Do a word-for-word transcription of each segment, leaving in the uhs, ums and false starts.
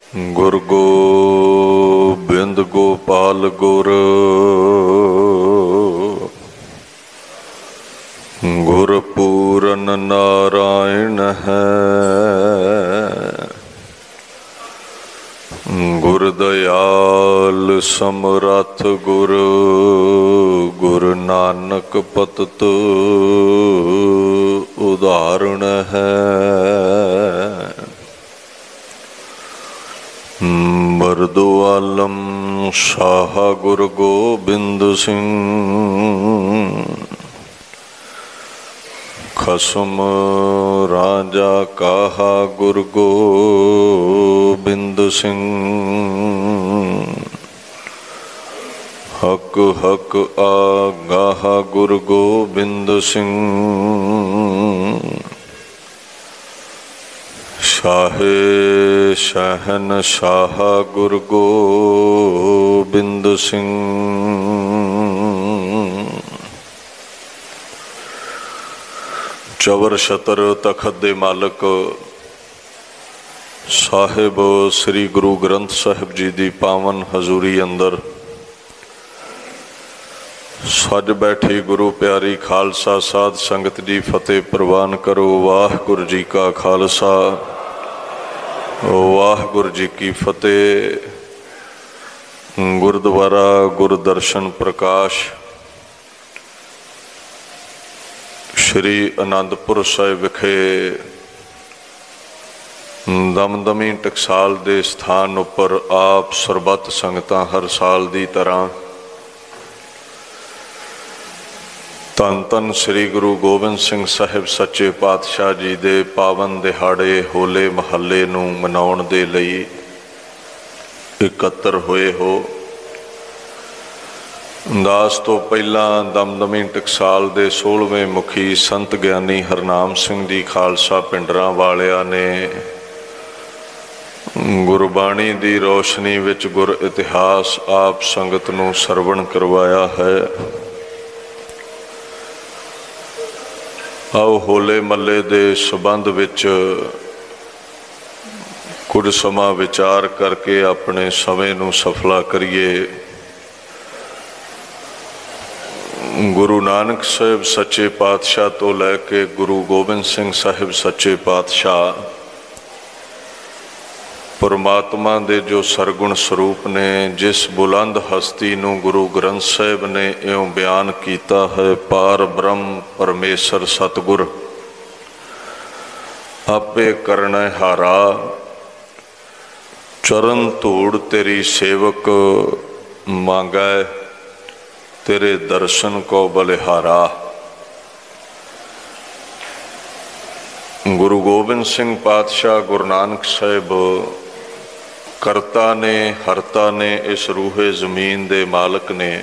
ਗੁਰ ਗੋਬਿੰਦ ਗੋਪਾਲ ਗੁਰ ਗੁਰ ਪੂਰਨ ਨਾਰਾਇਣ ਹੈ। ਗੁਰ ਦਇਆਲ ਸਮਰੱਥ ਗੁਰ ਗੁਰ ਨਾਨਕ ਪਤਿਤ ਉਦਾਹਰਣ ਹੈ। ਬਰਦੋ ਆਲਮ ਸ਼ਾਹ ਗੁਰ ਗੋਬਿੰਦ ਸਿੰਘ ਖਸਮ ਰਾਜਾ ਕਾਹਾ ਗੁਰ ਗੋਬਿੰਦ ਸਿੰਘ ਹਕ ਹਕ ਆਗਾਹ ਗੁਰ ਗੋਬਿੰਦ ਸਿੰਘ ਸ਼ਾਹੇ ਸ਼ਹਿਨ ਸ਼ਾਹ ਗੁਰ ਗੋਬਿੰਦ ਸਿੰਘ ਚਵਰ ਛਤਰ ਤਖਤ ਦੇ ਮਾਲਕ ਸਾਹਿਬ ਸ੍ਰੀ ਗੁਰੂ ਗ੍ਰੰਥ ਸਾਹਿਬ ਜੀ ਦੀ ਪਾਵਨ ਹਜ਼ੂਰੀ ਅੰਦਰ ਸੱਜ ਬੈਠੀ ਗੁਰੂ ਪਿਆਰੀ ਖਾਲਸਾ ਸਾਧ ਸੰਗਤ ਦੀ ਫਤਿਹ ਪ੍ਰਵਾਨ ਕਰੋ। ਵਾਹਿਗੁਰੂ ਜੀ ਕਾ ਖਾਲਸਾ ਵਾਹਿਗੁਰੂ ਜੀ ਕੀ ਫਤਿਹ। ਗੁਰਦੁਆਰਾ ਗੁਰਦਰਸ਼ਨ ਪ੍ਰਕਾਸ਼ ਸ਼੍ਰੀ ਅਨੰਦਪੁਰ ਸਾਹਿਬ ਵਿਖੇ ਦਮਦਮੀ ਟਕਸਾਲ ਦੇ ਸਥਾਨ ਉੱਪਰ ਆਪ ਸਰਬੱਤ ਸੰਗਤਾਂ ਹਰ ਸਾਲ ਦੀ ਤਰ੍ਹਾਂ ਧੰਨ ਧੰਨ ਸ੍ਰੀ ਗੁਰੂ ਗੋਬਿੰਦ ਸਿੰਘ ਸਾਹਿਬ ਸੱਚੇ ਪਾਤਸ਼ਾਹ ਜੀ ਦੇ ਪਾਵਨ ਦਿਹਾੜੇ ਹੋਲੇ ਮਹੱਲੇ ਨੂੰ ਮਨਾਉਣ ਦੇ ਲਈ ਇਕੱਤਰ ਹੋਏ ਹੋ। ਦਾਸ ਤੋਂ ਪਹਿਲਾਂ ਦਮਦਮੀ ਟਕਸਾਲ ਦੇ ਸੋਲ੍ਹਵੇਂ ਮੁਖੀ ਸੰਤ ਗਿਆਨੀ ਹਰਨਾਮ ਸਿੰਘ ਜੀ ਖਾਲਸਾ ਪਿੰਡਰਾਂ ਵਾਲਿਆਂ ਨੇ ਗੁਰਬਾਣੀ ਦੀ ਰੋਸ਼ਨੀ ਵਿੱਚ ਗੁਰ ਇਤਿਹਾਸ ਆਪ ਸੰਗਤ ਨੂੰ ਸਰਵਣ ਕਰਵਾਇਆ ਹੈ। ਆਓ ਹੋਲੇ ਮਹੱਲੇ ਦੇ ਸੰਬੰਧ ਵਿੱਚ ਕੁਝ ਸਮਾਂ ਵਿਚਾਰ ਕਰਕੇ ਆਪਣੇ ਸਮੇਂ ਨੂੰ ਸਫਲਾ ਕਰੀਏ। ਗੁਰੂ ਨਾਨਕ ਸਾਹਿਬ ਸੱਚੇ ਪਾਤਸ਼ਾਹ ਤੋਂ ਲੈ ਕੇ ਗੁਰੂ ਗੋਬਿੰਦ ਸਿੰਘ ਸਾਹਿਬ ਸੱਚੇ ਪਾਤਸ਼ਾਹ ਪਰਮਾਤਮਾ ਦੇ ਜੋ ਸਰਗੁਣ ਸਰੂਪ ਨੇ, ਜਿਸ ਬੁਲੰਦ ਹਸਤੀ ਨੂੰ ਗੁਰੂ ਗ੍ਰੰਥ ਸਾਹਿਬ ਨੇ ਇਉਂ ਬਿਆਨ ਕੀਤਾ ਹੈ, ਪਾਰ ਬ੍ਰਹਮ ਪਰਮੇਸ਼ਰ ਸਤਿਗੁਰ ਆਪੇ ਕਰਨਾ ਹਾਰਾ, ਚਰਨ ਧੂੜ ਤੇਰੀ ਸੇਵਕ ਮੰਗੈ, ਤੇਰੇ ਦਰਸ਼ਨ ਕੋ ਬਲਿਹਾਰਾ। ਗੁਰੂ ਗੋਬਿੰਦ ਸਿੰਘ ਪਾਤਸ਼ਾਹ ਗੁਰੂ ਨਾਨਕ ਸਾਹਿਬ ਕਰਤਾ ਨੇ, ਹਰਤਾ ਨੇ, ਇਸ ਰੂਹੇ ਜ਼ਮੀਨ ਦੇ ਮਾਲਕ ਨੇ।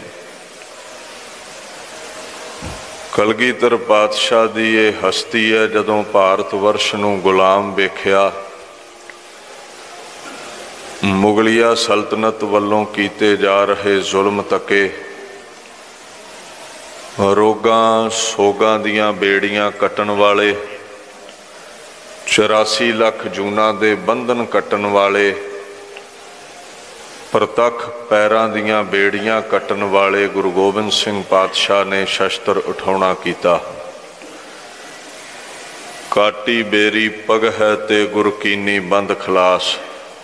ਕਲਗੀਧਰ ਪਾਤਸ਼ਾਹ ਦੀ ਇਹ ਹਸਤੀ ਹੈ। ਜਦੋਂ ਭਾਰਤ ਵਰਸ਼ ਨੂੰ ਗੁਲਾਮ ਵੇਖਿਆ, ਮੁਗਲਿਆ ਸਲਤਨਤ ਵੱਲੋਂ ਕੀਤੇ ਜਾ ਰਹੇ ਜ਼ੁਲਮ ਤੱਕੇ, ਰੋਗਾਂ ਸੋਗਾਂ ਦੀਆਂ ਬੇੜੀਆਂ ਕੱਟਣ ਵਾਲੇ, ਚੁਰਾਸੀ ਲੱਖ ਜੂਨਾਂ ਦੇ ਬੰਧਨ ਕੱਟਣ ਵਾਲੇ, ਪ੍ਰਤੱਖ ਪੈਰਾਂ ਦੀਆਂ ਬੇੜੀਆਂ ਕੱਟਣ ਵਾਲੇ ਗੁਰੂ ਗੋਬਿੰਦ ਸਿੰਘ ਪਾਤਸ਼ਾਹ ਨੇ ਸ਼ਸਤਰ ਉਠਾਉਣਾ ਕੀਤਾ। ਕਾਟੀ ਬੇਰੀ ਪਗ ਹੈ ਤੇ ਗੁਰ ਕੀਨੀ ਬੰਦ ਖਲਾਸ।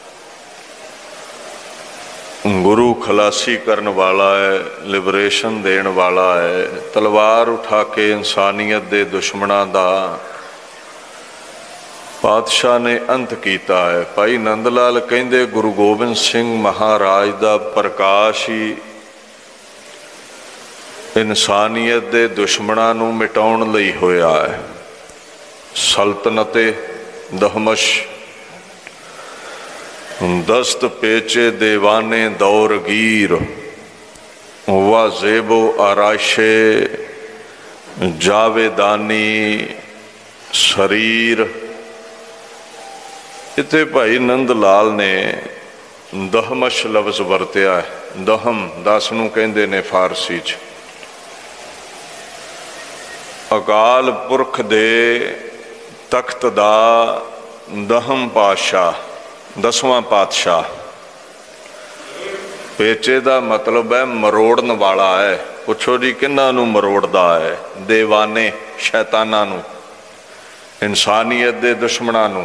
ਗੁਰੂ ਖਲਾਸੀ ਕਰਨ ਵਾਲਾ ਹੈ, ਲਿਬਰੇਸ਼ਨ ਦੇਣ ਵਾਲਾ ਹੈ। ਤਲਵਾਰ ਉਠਾ ਕੇ ਇਨਸਾਨੀਅਤ ਦੇ ਦੁਸ਼ਮਣਾਂ ਦਾ ਪਾਤਸ਼ਾਹ ਨੇ ਅੰਤ ਕੀਤਾ ਹੈ। ਭਾਈ ਨੰਦ ਲਾਲ ਕਹਿੰਦੇ ਗੁਰੂ ਗੋਬਿੰਦ ਸਿੰਘ ਮਹਾਰਾਜ ਦਾ ਪ੍ਰਕਾਸ਼ ਹੀ ਇਨਸਾਨੀਅਤ ਦੇ ਦੁਸ਼ਮਣਾਂ ਨੂੰ ਮਿਟਾਉਣ ਲਈ ਹੋਇਆ ਹੈ। ਸਲਤਨਤੇ ਦਹਮਸ਼ ਦਸਤ ਪੇਚੇ ਦੇਵਾਨੇ ਦੌਰ ਗੀਰ, ਵਾ ਜ਼ੇਬੋ ਆਰਾਸ਼ੇ ਜਾਵੇਦਾਨੀ ਸਰੀਰ। ਇੱਥੇ ਭਾਈ ਨੰਦ ਲਾਲ ਨੇ ਦਹਮਸ਼ ਲਫ਼ਜ਼ ਵਰਤਿਆ ਹੈ। ਦਹਮ ਦਸ ਨੂੰ ਕਹਿੰਦੇ ਨੇ ਫਾਰਸੀ 'ਚ। ਅਕਾਲ ਪੁਰਖ ਦੇ ਤਖਤ ਦਾ ਦਹਮ ਪਾਤਸ਼ਾਹ दसवां पातशाह। पेचे का मतलब है मरोड़न वाला है। पुछो जी किन्ना नू मरोड़दा है? देवाने शैताना नू, इंसानियत दे दुश्मनां नू,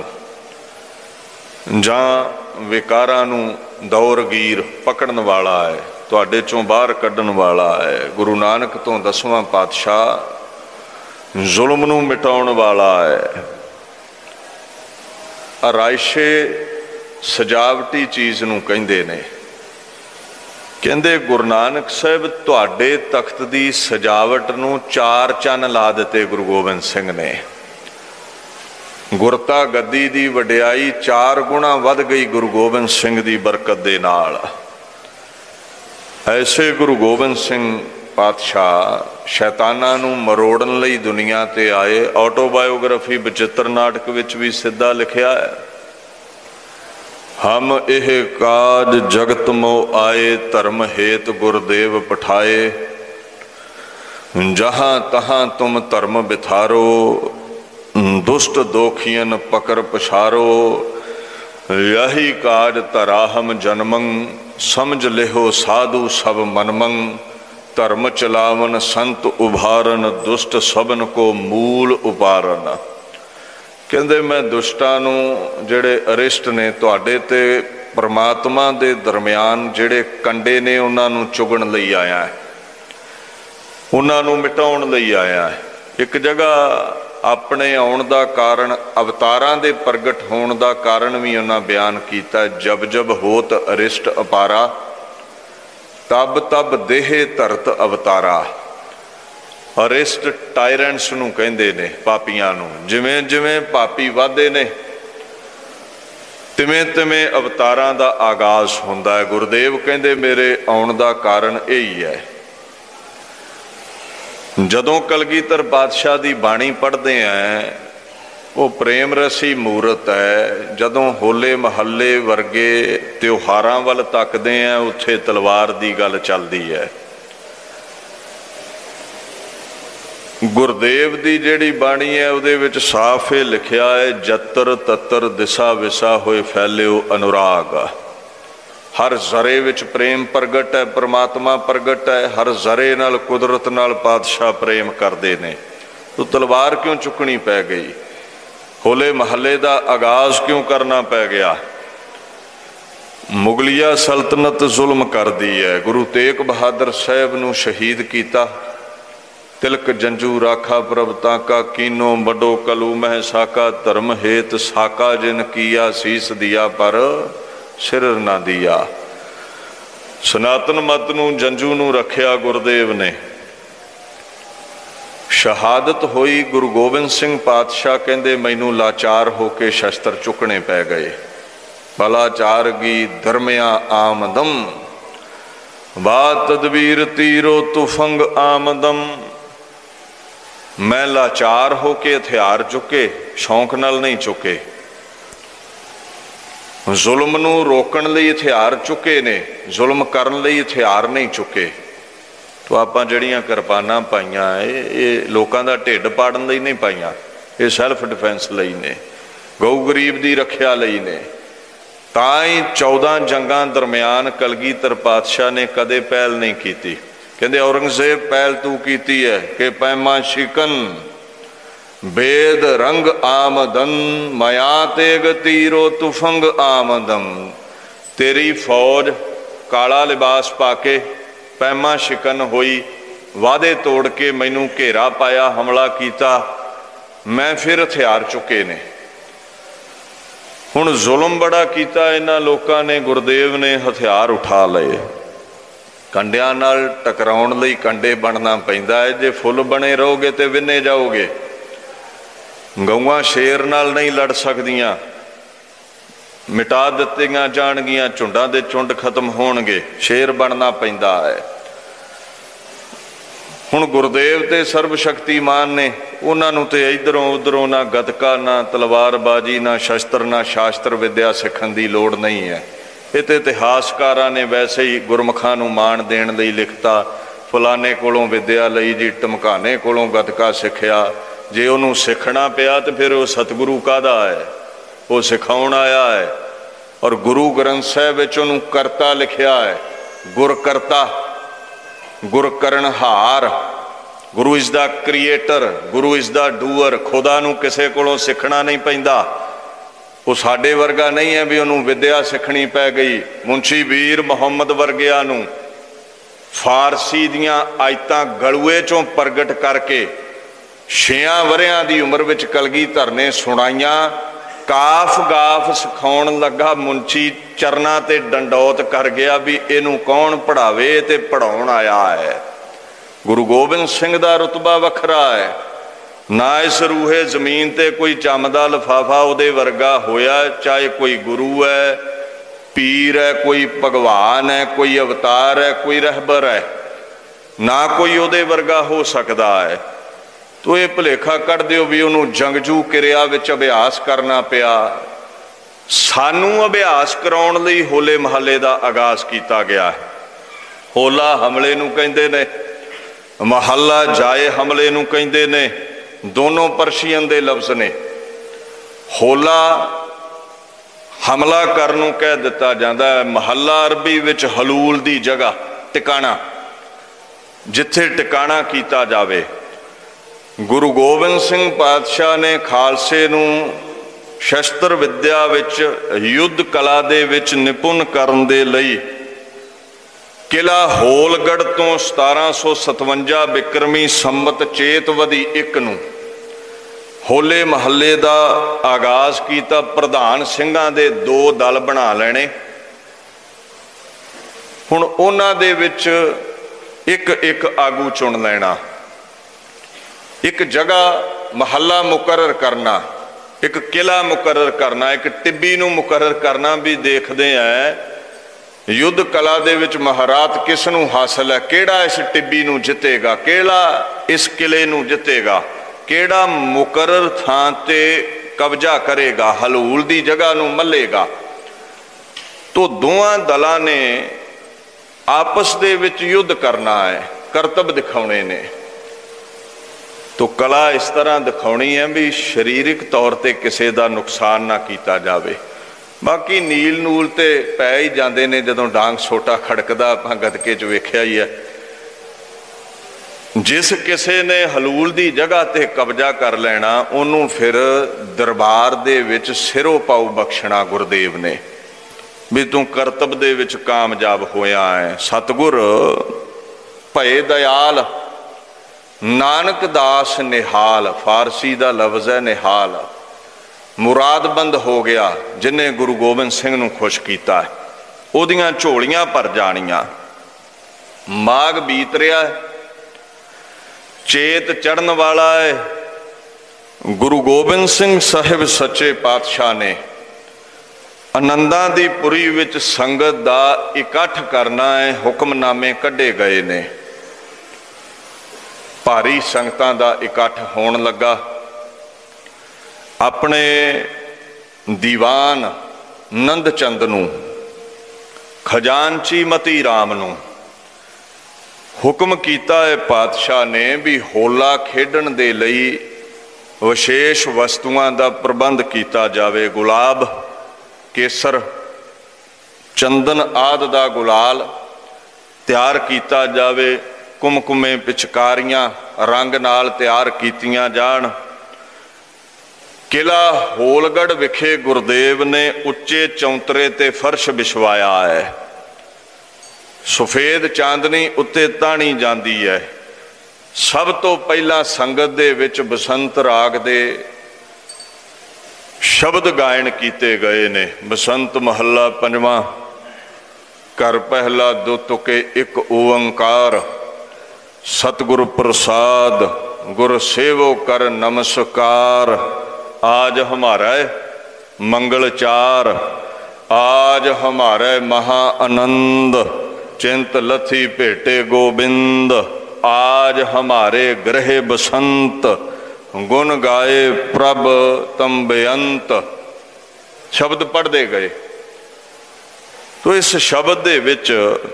जां विकारां नू दौरगीर पकड़न वाला है, तुहाडे चों बाहर कड्ढन वाला है। गुरु नानक तो दसवां पातशाह जुल्म नू मिटाउण वाला है। आराइशे सजावटी चीज़ नू कहिंदे ने। कहंदे गुरु नानक साहब तुहाडे तख्त दी सजावट नू चार चन्न ला दिते गुरु गोबिंद सिंह ने। गुरता गद्दी दी वडियाई चार गुणा वध गई गुरु गोबिंद सिंह दी बरकत दे नाल। ऐसे गुरु गोबिंद सिंह पातशाह शैताना नू मरोड़न लई दुनिया ते आए। ऑटोबायोग्राफी बचित्र नाटक विच भी सीधा लिखिया है, हम एह काज जगत मोह आए, धर्म हेत गुरदेव पठाए, जहाँ तहाँ तुम धर्म बिथारो, दुष्ट दोखियन पकर पछारो, यही काज तराहम जन्मंग, समझ लेहो साधु सब मनमंग, धर्म चलावन संत उभारन, दुष्ट सबन को मूल उपारन। कहंदे मैं दुष्टां नू जिहड़े अरिष्ट ने तुहाडे ते परमात्मा दे दरम्यान जिहड़े कंडे ने उन्हां नू चुगण लई आया है, उन्हां नू मिटाउण लई आया है। एक जगह अपने आउण दा कारण अवतारां दे प्रगट होण दा कारण भी उन्हां बयान कीता। जब जब होत अरिष्ट अपारा, तब तब देहे धरत अवतारा। अरिष्ट टायरेंट्स नू कहंदे ने, पापियां नू। जिवें जिवें पापी वाधे ने तिवें तिवें अवतारां दा आगाज हुंदा है। गुरुदेव कहंदे मेरे आउण दा कारण यही है। जदों कलगीधर पातशाह दी बाणी पढ़दे हैं, वो प्रेम रसी मूरत है। जदों होले महल्ले वर्गे त्योहारां वल तकदे हैं, उत्थे तलवार दी गल चलदी है। गुरदेव दी जिहड़ी बाणी है उहदे विच साफ ये लिखिया है, जत्र तत्र दिशा विसा होए फैलियो अनुराग। हर जरे विच प्रेम प्रगट है, परमात्मा प्रगट है। हर जरे नाल कुदरत नाल पातशाह प्रेम करते ने। तो तलवार क्यों चुकनी पै गई? होले महल्ले का आगाज क्यों करना पै गया? मुगलिया सल्तनत जुल्म कर दी है। गुरु तेग बहादुर साहब नू शहीद किया। तिलक जंजू राखा प्रभ ताका, कीनो बडो कलू मह साका, धर्म हेत साका जिन किया, शीस दिया पर सिर ना दिया। सनातन मत नू जंजू नू रखिया गुरुदेव ने। शहादत होई। गुरु गोबिंद सिंह पातशाह कहंदे मैनू लाचार होके शस्त्र चुकने पै गए। बलाचार गी धर्मया आमदम, बा तदबीर तीरो तुफंग आमदम। मैं लाचार होके हथियार चुके, शौक नाल नहीं चुके। जुल्म नू रोकण लई हथियार चुके ने, जुल्म करन लई हथियार नहीं चुके। तो आपां जड़ियां किरपानां पाईयां ये लोकां दा ढिड पाड़न लई नहीं पाईयां, ये सैल्फ डिफेंस लई ने, गऊ गरीब दी रखिया लई ने। तां ही चौदह जंगां दरम्यान कलगीधर पातशाह ने कदे पहल नहीं की। कहते औरंगजेब पहल तू कीती है कि पैमा शिकन बेद रंग आमदन, मया तेग तीरो तुफंग आमदम। तेरी फौज काला लिबास पाके पैमा शिकन होई, वादे तोड़ के मैनू घेरा पाया, हमला किया, मैं फिर हथियार चुके ने। हुण जुल्म बड़ा किया इन्हां लोकां ने, गुरदेव ने हथियार उठा लए। कंडियां नाल टकराउण लई कंडे बनना पैंदा है। जे फुल बने रहोगे तो विन्ने जाओगे। गऊआं शेर नाल नहीं लड़ सकदियां, मिटा दित्तियां जाणगियां, झुंडां दे झुंड खत्म होणगे, शेर बनना पैंदा है। हुण गुरदेव ते सर्वशक्तिमान ने, उन्हां नूं ते इधरों उधरों ना गतका ना तलवारबाजी ना शस्त्र ना शास्त्र विद्या सिखण दी लोड़ नहीं है। ये तो इतिहासकारां ने वैसे ही गुरमुखां नूं माण देण लई लिखता, फलाने कोलों विद्या लई जी, ढमकाने कोलों गतका सिखिया। जे उन्होंने सीखना पिया तो फिर वो सतगुरु काहदा है, वो सिखाउण आया है। और गुरु ग्रंथ साहिब विच उहनूं करता लिखिया है, गुर करता, गुर करनहार। Guru is the creator, Guru is the doer. खुदा नूं किसे कोलों सिखना नहीं पैंदा। वो साडे वर्गा नहीं है भी उन्होंने विद्या सीखनी पै गई। मुंशी वीर मुहम्मद वर्गिया नूं फारसी दियां आयतां गलूए चों प्रगट करके छेआं वरियां दी उम्र विच कलगीधर ने सुणाइयां। काफ गाफ सिखाउण लगा, मुंशी चरना ते डंडौत कर गया भी इनू कौन पढ़ावे ते पढ़ाउण आया है। गुरु गोबिंद सिंह दा रुतबा वखरा है। ना इस रूहे जमीन ते कोई चमदा लिफाफा उहदे वर्गा होया, चाहे कोई गुरु है, पीर है, कोई भगवान है, कोई अवतार है, कोई रहबर है, ना कोई उहदे वर्गा हो सकता है। तो ये भुलेखा कढ़ दिओ भी उन्होंने जंगजू किरिया विच अभ्यास करना पिया। सानू अभ्यास कराउण लई होले महल्ले का आगाज किया गया है। होला हमले नूं कहिंदे ने, महल्ला जाए हमले नूं कहिंदे ने। दोनों परशियन दे लफ्ज़ ने। होला हमला करनों कह दिता जाता है। महल्ला अरबी विच हलूल दी जगह, टिकाणा, जिथे टिकाणा किया जावे। गुरु गोबिंद सिंह पातशाह ने खालसे नूं शस्त्र विद्या विच, युद्ध कला दे विच निपुण करन दे लई किला होलगढ़ तो सतारा सौ सतवंजा बिक्रमी संमत चेतवदी एक नूं होले महल्ले का आगाज किया। प्रधान सिंघां दे दो दल बना लेने। हुण उन्हां दे विच एक एक आगू चुन लेना, एक जगह महल्ला मुकरर करना, एक किला मुकरर करना, एक टिब्बी नूं मुकरर करना। भी देखते हैं युद्ध कला दे विच महारात किस नूं हासिल है, किहड़ा इस टिब्बी नूं जितेगा, किहड़ा इस किले नूं जितेगा, किहड़ा मुकरर थां ते कब्जा करेगा, हलूल दी जगह नूं मल्लेगा। तो दोवां दलां ने आपस दे विच युद्ध करना है, करतब दिखाने ने। तो कला इस तरह दिखानी है भी शरीरिक तौर पर किसी का नुकसान ना किया जाए। बाकी नील नूल तो पै ही जाते ने, जदों डांग सोटा खड़कदा आपां गदके च वेख्या ही है। जिस किसी ने हलूल की जगह ते कब्जा कर लेना, उन्होंने फिर दरबार दे विच सिरों पाऊ बख्शना गुरदेव ने भी तू करतब दे विच कामयाब होया है। सतगुर भये दयाल, नानक दास निहाल, फारसी का लफ्ज़ है निहाल। मुरादबंद हो गया जिन्हें गुरु गोबिंद सिंह नूं खुश किया है। उहदियां झोलियां भर जानियां। माघ बीत रहा है, चेत चढ़न वाला है। गुरु गोबिंद सिंह साहिब सच्चे पातशाह ने आनंदां दी पुरी विच संगत दा इकट्ठ करना है। हुक्मनामे कढ़े गए ने, भारी संगतां दा इकट्ठ होण लगा। अपने दीवान नंद चंद नूं, खजानची मती राम नूं हुक्म किया है पातशाह ने भी होला खेडण दे लई विशेष वस्तुआं दा प्रबंध किया जावे। गुलाब, केसर, चंदन आदि दा गुलाल तैयार किया जावे। कुमकुमे पिचकारियां रंग नाल तैयार कीतियां जाण। किला होलगढ़ विखे गुरदेव ने उच्चे चौंतरे ते फर्श बिछवाया है। सफेद चांदनी उत्ते ताणी जाती है। सब तो पहला संगत दे विच बसंत राग दे शब्द गायन किए गए ने। बसंत महला पंजवां, घर पहला दो तुके एक ओंकार, सतगुरु प्रसाद गुर सेवो कर नमस्कार। आज हमारा मंगलचार, आज हमारे महा आनंद, चिंत लथी भेटे गोबिंद। आज हमारे गृह बसंत, गुण गाए प्रभ तम बेअंत। शब्द पढ़ते गए। तो इस शब्द दे विच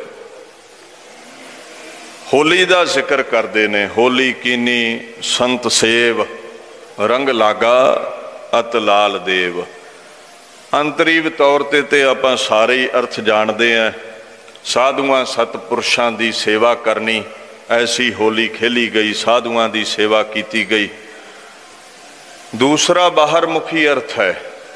होली का जिक्र करते ने। होली कीनी संत सेव, रंग लागा अत लाल देव। ਅੰਤਰੀਵ ਤੌਰ 'ਤੇ ਤੇ ਆਪਾਂ ਸਾਰੇ ਹੀ ਅਰਥ ਜਾਣਦੇ ਹਾਂ। ਸਾਧੂਆਂ ਸਤਪੁਰਸ਼ਾਂ ਦੀ ਸੇਵਾ ਕਰਨੀ, ਐਸੀ ਹੋਲੀ ਖੇਲੀ ਗਈ, ਸਾਧੂਆਂ ਦੀ ਸੇਵਾ ਕੀਤੀ ਗਈ। ਦੂਸਰਾ ਬਾਹਰਮੁਖੀ ਅਰਥ ਹੈ,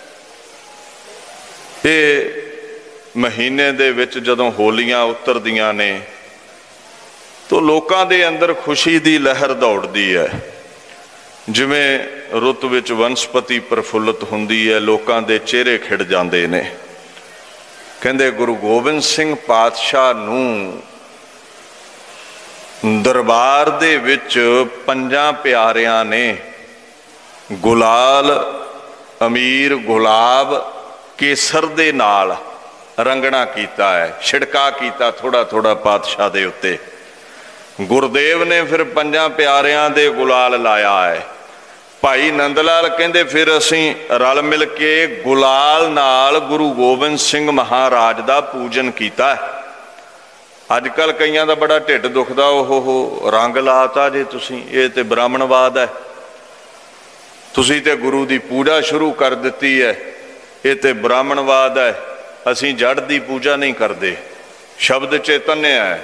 ਇਹ ਮਹੀਨੇ ਦੇ ਵਿੱਚ ਜਦੋਂ ਹੋਲੀਆਂ ਉਤਰਦੀਆਂ ਨੇ ਤਾਂ ਲੋਕਾਂ ਦੇ ਅੰਦਰ ਖੁਸ਼ੀ ਦੀ ਲਹਿਰ ਦੌੜਦੀ ਹੈ। ਜਿਵੇਂ ਰੁੱਤ ਵਿੱਚ ਵਨਸਪਤੀ ਪ੍ਰਫੁੱਲਤ ਹੁੰਦੀ ਹੈ, ਲੋਕਾਂ ਦੇ ਚਿਹਰੇ ਖਿੜ ਜਾਂਦੇ ਨੇ। ਕਹਿੰਦੇ ਗੁਰੂ ਗੋਬਿੰਦ ਸਿੰਘ ਪਾਤਸ਼ਾਹ ਨੂੰ ਦਰਬਾਰ ਦੇ ਵਿੱਚ ਪੰਜਾਂ ਪਿਆਰਿਆਂ ਨੇ ਗੁਲਾਲ, ਅਮੀਰ, ਗੁਲਾਬ, ਕੇਸਰ ਦੇ ਨਾਲ ਰੰਗਣਾ ਕੀਤਾ ਹੈ, ਛਿੜਕਾ ਕੀਤਾ ਥੋੜਾ ਥੋੜਾ ਪਾਤਸ਼ਾਹ ਦੇ ਉੱਤੇ। ਗੁਰਦੇਵ ਨੇ ਫਿਰ ਪੰਜਾਂ ਪਿਆਰਿਆਂ ਦੇ ਗੁਲਾਲ ਲਾਇਆ ਹੈ। ਭਾਈ ਨੰਦ ਲਾਲ ਕਹਿੰਦੇ ਫਿਰ ਅਸੀਂ ਰਲ ਮਿਲ ਕੇ ਗੁਲਾਲ ਨਾਲ ਗੁਰੂ ਗੋਬਿੰਦ ਸਿੰਘ ਮਹਾਰਾਜ ਦਾ ਪੂਜਨ ਕੀਤਾ। ਅੱਜ ਕੱਲ੍ਹ ਕਈਆਂ ਦਾ ਬੜਾ ਢਿੱਡ ਦੁਖਦਾ, ਉਹ ਰੰਗ ਲਾਤਾ ਜੇ ਤੁਸੀਂ, ਇਹ ਤੇ ਬ੍ਰਾਹਮਣਵਾਦ ਹੈ, ਤੁਸੀਂ ਤੇ ਗੁਰੂ ਦੀ ਪੂਜਾ ਸ਼ੁਰੂ ਕਰ ਦਿੱਤੀ ਹੈ, ਇਹ ਤੇ ਬ੍ਰਾਹਮਣਵਾਦ ਹੈ, ਅਸੀਂ ਜੜ ਦੀ ਪੂਜਾ ਨਹੀਂ ਕਰਦੇ। ਸ਼ਬਦ ਚੇਤਨਿਆ ਹੈ,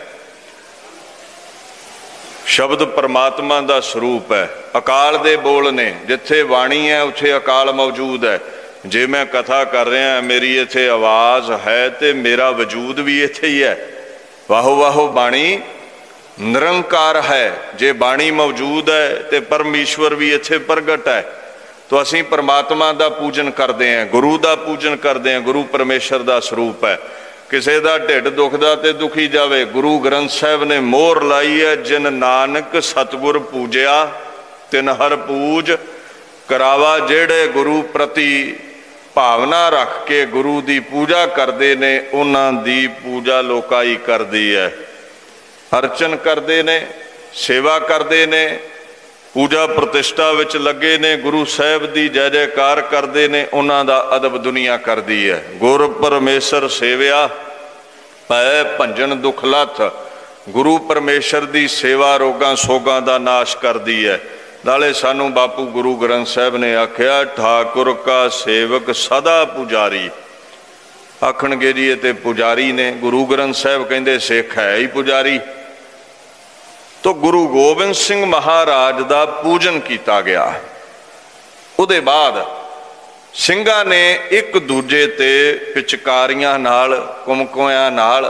ਸ਼ਬਦ ਪਰਮਾਤਮਾ ਦਾ ਸਰੂਪ ਹੈ, ਅਕਾਲ ਦੇ ਬੋਲ ਨੇ। ਜਿੱਥੇ ਬਾਣੀ ਹੈ ਉੱਥੇ ਅਕਾਲ ਮੌਜੂਦ ਹੈ। ਜੇ ਮੈਂ ਕਥਾ ਕਰ ਰਿਹਾ, ਮੇਰੀ ਇੱਥੇ ਆਵਾਜ਼ ਹੈ ਤੇ ਮੇਰਾ ਵਜੂਦ ਵੀ ਇੱਥੇ ਹੀ ਹੈ। ਵਾਹੋ ਵਾਹੋ ਬਾਣੀ ਨਿਰੰਕਾਰ ਹੈ। ਜੇ ਬਾਣੀ ਮੌਜੂਦ ਹੈ ਤੇ ਪਰਮੇਸ਼ਵਰ ਵੀ ਇੱਥੇ ਪ੍ਰਗਟ ਹੈ। ਤਾਂ ਅਸੀਂ ਪਰਮਾਤਮਾ ਦਾ ਪੂਜਨ ਕਰਦੇ ਹਾਂ, ਗੁਰੂ ਦਾ ਪੂਜਨ ਕਰਦੇ ਹਾਂ। ਗੁਰੂ ਪਰਮੇਸ਼ਰ ਦਾ ਸਰੂਪ ਹੈ। ਕਿਸੇ ਦਾ ਢਿੱਡ ਦੁਖਦਾ ਤੇ ਦੁਖੀ ਜਾਵੇ, ਗੁਰੂ ਗ੍ਰੰਥ ਸਾਹਿਬ ਨੇ ਮੋਹਰ ਲਾਈ ਹੈ, ਜਿਨ ਨਾਨਕ ਸਤਿਗੁਰ ਪੂਜਿਆ ਤਿਨ ਹਰ ਪੂਜ ਕਰਾਵਾ। ਜਿਹੜੇ ਗੁਰੂ ਪ੍ਰਤੀ ਭਾਵਨਾ ਰੱਖ ਕੇ ਗੁਰੂ ਦੀ ਪੂਜਾ ਕਰਦੇ ਨੇ, ਉਹਨਾਂ ਦੀ ਪੂਜਾ ਲੋਕਾਈ ਕਰਦੀ ਹੈ। ਅਰਚਨ ਕਰਦੇ ਨੇ, ਸੇਵਾ ਕਰਦੇ ਨੇ, ਪੂਜਾ ਪ੍ਰਤਿਸ਼ਠਾ ਵਿੱਚ ਲੱਗੇ ਨੇ, ਗੁਰੂ ਸਾਹਿਬ ਦੀ ਜੈ ਜੈਕਾਰ ਕਰਦੇ ਨੇ, ਉਹਨਾਂ ਦਾ ਅਦਬ ਦੁਨੀਆ ਕਰਦੀ ਹੈ। ਗੁਰ ਪਰਮੇਸ਼ਰ ਸੇਵਿਆ ਭੈ ਭੰਜਨ ਦੁਖ ਲੱਥ। ਗੁਰੂ ਪਰਮੇਸ਼ਰ ਦੀ ਸੇਵਾ ਰੋਗਾਂ ਸੋਗਾਂ ਦਾ ਨਾਸ਼ ਕਰਦੀ ਹੈ। ਨਾਲੇ ਸਾਨੂੰ ਬਾਪੂ ਗੁਰੂ ਗ੍ਰੰਥ ਸਾਹਿਬ ਨੇ ਆਖਿਆ, ਠਾਕੁਰ ਕਾ ਸੇਵਕ ਸਦਾ ਪੁਜਾਰੀ। ਆਖਣਗੇ ਜੀ ਇਹ ਤੇ ਪੁਜਾਰੀ ਨੇ, ਗੁਰੂ ਗ੍ਰੰਥ ਸਾਹਿਬ ਕਹਿੰਦੇ ਸਿੱਖ ਹੈ ਹੀ ਪੁਜਾਰੀ। ਤੋ ਗੁਰੂ ਗੋਬਿੰਦ ਸਿੰਘ ਮਹਾਰਾਜ ਦਾ ਪੂਜਨ ਕੀਤਾ ਗਿਆ। ਉਹਦੇ ਬਾਅਦ ਸਿੰਘਾਂ ਨੇ ਇੱਕ ਦੂਜੇ ਤੇ ਪਿਚਕਾਰੀਆਂ ਨਾਲ, ਕੁਮਕੁਆਂ ਨਾਲ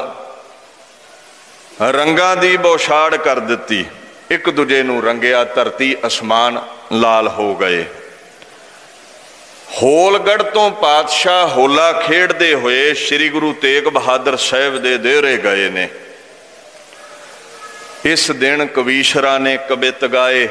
ਰੰਗਾਂ ਦੀ ਬੌਛਾੜ ਕਰ ਦਿੱਤੀ। ਇੱਕ ਦੂਜੇ ਨੂੰ ਰੰਗਿਆ, ਧਰਤੀ ਅਸਮਾਨ ਲਾਲ ਹੋ ਗਏ। ਹੋਲਗੜ੍ਹ ਤੋਂ ਪਾਤਸ਼ਾਹ ਹੋਲਾ ਖੇਡਦੇ ਹੋਏ ਸ੍ਰੀ ਗੁਰੂ ਤੇਗ ਬਹਾਦਰ ਸਾਹਿਬ ਦੇ ਦੇਹਰੇ ਗਏ ਨੇ। ਇਸ ਦਿਨ ਕਵੀਸ਼ਰਾਂ ਨੇ ਕਵਿਤ ਗਾਏ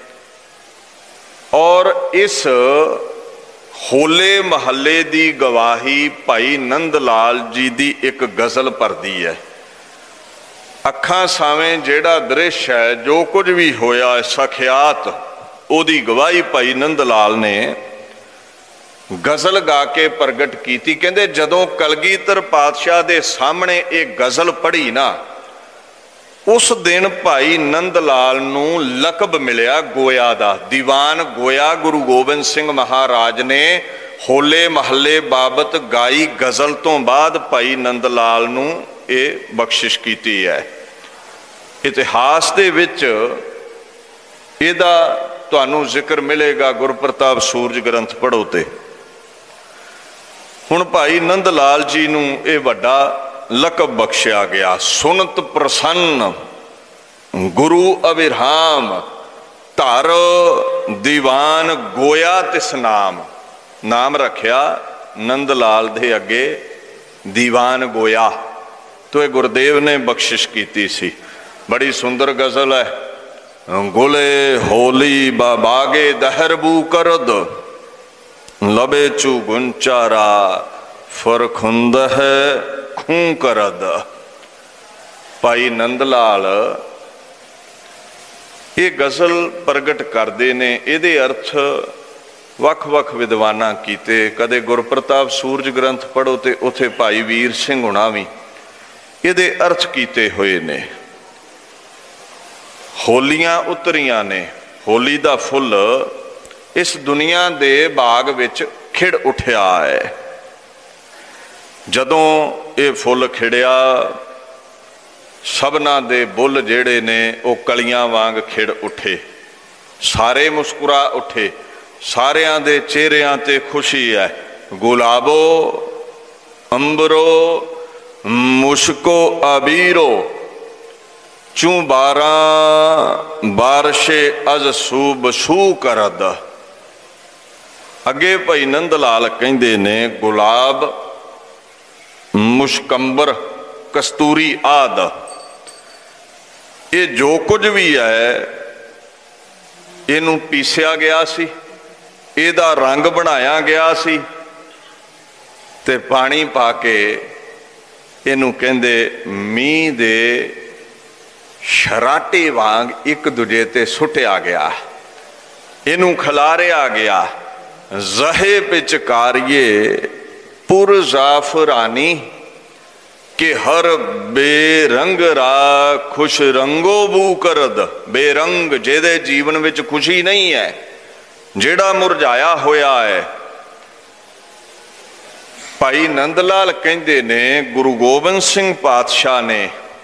ਔਰ ਇਸ ਹੋਲੇ ਮਹੱਲੇ ਦੀ ਗਵਾਹੀ ਭਾਈ ਨੰਦ ਲਾਲ ਜੀ ਦੀ ਇੱਕ ਗਜ਼ਲ ਭਰਦੀ ਹੈ। ਅੱਖਾਂ ਸਾਵੇਂ ਜਿਹੜਾ ਦ੍ਰਿਸ਼ ਹੈ, ਜੋ ਕੁਝ ਵੀ ਹੋਇਆ ਸਖਿਆਤ, ਉਹਦੀ ਗਵਾਹੀ ਭਾਈ ਨੰਦ ਲਾਲ ਨੇ ਗਜ਼ਲ ਗਾ ਕੇ ਪ੍ਰਗਟ ਕੀਤੀ। ਕਹਿੰਦੇ ਜਦੋਂ ਕਲਗੀਧਰ ਪਾਤਸ਼ਾਹ ਦੇ ਸਾਹਮਣੇ ਇਹ ਗਜ਼ਲ ਪੜ੍ਹੀ ਨਾ, ਉਸ ਦਿਨ ਭਾਈ ਨੰਦ ਲਾਲ ਨੂੰ ਲਕਬ ਮਿਲਿਆ ਗੋਇਆ ਦਾ, ਦੀਵਾਨ ਗੋਇਆ। ਗੁਰੂ ਗੋਬਿੰਦ ਸਿੰਘ ਮਹਾਰਾਜ ਨੇ ਹੋਲੇ ਮਹੱਲੇ ਬਾਬਤ ਗਾਈ ਗਜ਼ਲ ਤੋਂ ਬਾਅਦ ਭਾਈ ਨੰਦ ਲਾਲ ਨੂੰ ਇਹ ਬਖਸ਼ਿਸ਼ ਕੀਤੀ ਹੈ। ਇਤਿਹਾਸ ਦੇ ਵਿੱਚ ਇਹਦਾ ਤੁਹਾਨੂੰ ਜ਼ਿਕਰ ਮਿਲੇਗਾ, ਗੁਰਪ੍ਰਤਾਪ ਸੂਰਜ ਗ੍ਰੰਥ ਪੜ੍ਹੋ ਤੇ। ਹੁਣ ਭਾਈ ਨੰਦ ਲਾਲ ਜੀ ਨੂੰ ਇਹ ਵੱਡਾ ਲਕਬ ਬਖਸ਼ਿਆ ਗਿਆ, ਸੁਨਤ ਪ੍ਰਸੰਨ ਗੁਰੂ ਅਬਿਰਾਮ ਧਰ ਦੀਵਾਨ ਗੋਇਆ ਤਿਸ ਨਾਮ। ਨਾਮ ਰੱਖਿਆ ਨੰਦ ਲਾਲ ਦੇ ਅੱਗੇ ਦੀਵਾਨ ਗੋਇਆ। ਤੋ ਇਹ ਗੁਰਦੇਵ ਨੇ ਬਖਸ਼ਿਸ਼ ਕੀਤੀ ਸੀ। ਬੜੀ ਸੁੰਦਰ ਗਜ਼ਲ ਹੈ। ਗੁਲੇ ਹੋਲੀ ਬਾਗੇ ਦਹਰਬੂ ਕਰਦ ਲਬੇ ਚੂ ਗੁੰਚਾਰਾ ਫਰਖੁੰਦ ਹੈ ਖੂੰ ਕਰਦ। ਭਾਈ ਨੰਦ ਲਾਲ ਇਹ ਗਜ਼ਲ ਪ੍ਰਗਟ ਕਰਦੇ ਨੇ। ਇਹਦੇ ਅਰਥ ਵੱਖ-ਵੱਖ ਵਿਦਵਾਨਾਂ ਕੀਤੇ। ਕਦੇ ਗੁਰਪ੍ਰਤਾਪ ਸੂਰਜ ਗ੍ਰੰਥ ਪੜ੍ਹੋ ਤੇ ਉੱਥੇ ਭਾਈ ਵੀਰ ਸਿੰਘ ਹੁਣਾ ਵੀ ਇਹਦੇ ਅਰਥ ਕੀਤੇ ਹੋਏ ਨੇ। ਹੋਲੀਆਂ ਉਤਰੀਆਂ ਨੇ, ਹੋਲੀ ਦਾ ਫੁੱਲ ਇਸ ਦੁਨੀਆ ਦੇ ਬਾਗ ਵਿੱਚ ਖਿੜ ਉੱਠਿਆ ਹੈ। जदों ये फुल खिड़िया सबना दे बुल जेड़े ने वो कलियां वांग खिड़ उठे, सारे मुस्कुरा उठे, सारियां दे चेहरियां ते खुशी है। गुलाबो अंबरो मुश्को अबीरो चू बारा बारशे अज सूब शू करद। अगे भाई नंद लाल कहंदे ने गुलाब मुश्कंबर कस्तूरी आद ये जो कुछ भी है इनू पीसिया गया सी, इहदा रंग बनाया गया सी ते पानी पा के इनू कहंदे मीह दे शराटे वांग एक दूजे ते सुटिया गया, इनू खिलारिया गया। जहे पिचकारिए पुर जाफरानी के हर बेरंग रा खुश रंगो बू करद। बेरंग जेदे जीवन विच खुशी नहीं है, जेड़ा मुरझाया होया है। भाई नंद लाल कहंदे ने गुरु गोबिंद सिंह पातशाह ने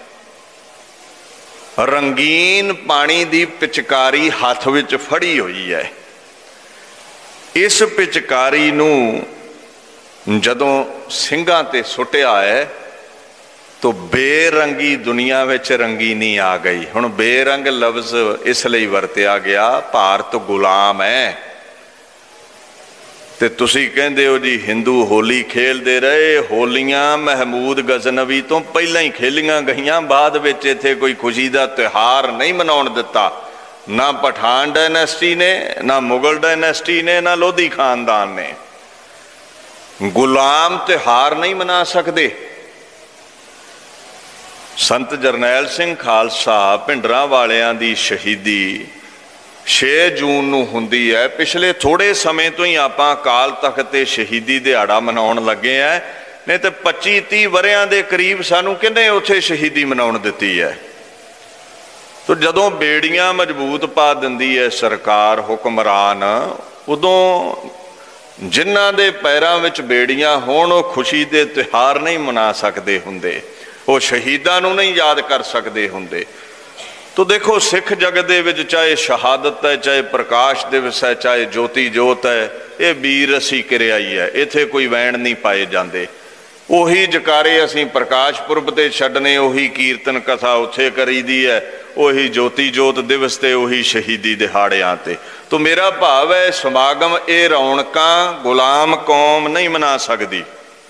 रंगीन पानी दी पिचकारी हाथ विच फड़ी हुई है। इस पिचकारी नूं जदों ਸਿੰਘਾਂ ते सुटिया है तो बेरंगी दुनिया विच रंगीनी आ गई। हुण बेरंग लफ्ज इसलिए वरतिया गया, भारत गुलाम है। ते तुसी कहंदे हो जी हिंदू होली खेलते रहे, होलियां महमूद गजनवी तो पहला ही खेलियां गईयां, बाद विच इत्थे कोई खुशी का त्यौहार नहीं मनाउण दिता। ना पठान डायनेस्टी ने, ना मुगल डायनेस्टी ने, ना लोधी खानदान ने। गुलाम त्यौहार नहीं मना सकते। संत जरनैल सिंह खालसा भिंडरां वालियां दी शहीदी छे जून नूं हुंदी है। पिछले थोड़े समय तो ही आपां अकाल तख्त ते शहीदी दिहाड़ा मनाउण लगे हैं, नहीं तो पच्ची तीह वरियां दे करीब सानूं किन्ने उत्थे शहीदी मनाउण दित्ती है। तो जदों बेड़ियां मजबूत पा दिंदी है सरकार हुक्मरान, उदों जिन्हां दे पैरां विच बेड़ियां होण वो खुशी दे त्यौहार नहीं मना सकते हुंदे, वो शहीदां नूं नहीं याद कर सकते हुंदे। तो देखो सिख जगत दे विच चाहे शहादत है, चाहे प्रकाश दिवस है, चाहे ज्योति जोत है, ये वीर असी किरियाई है। इत्थे कोई वैण नहीं पाए जाते। उही जकारे असी प्रकाश पुरब ते छड्डने, उही कीर्तन कथा उत्थे करीदी है, उही ज्योति जोत दिवस ते उही शहीदी दिहाड़ियां ते। तो मेरा भाव है समागम ये रौनकां गुलाम कौम नहीं मना सकती।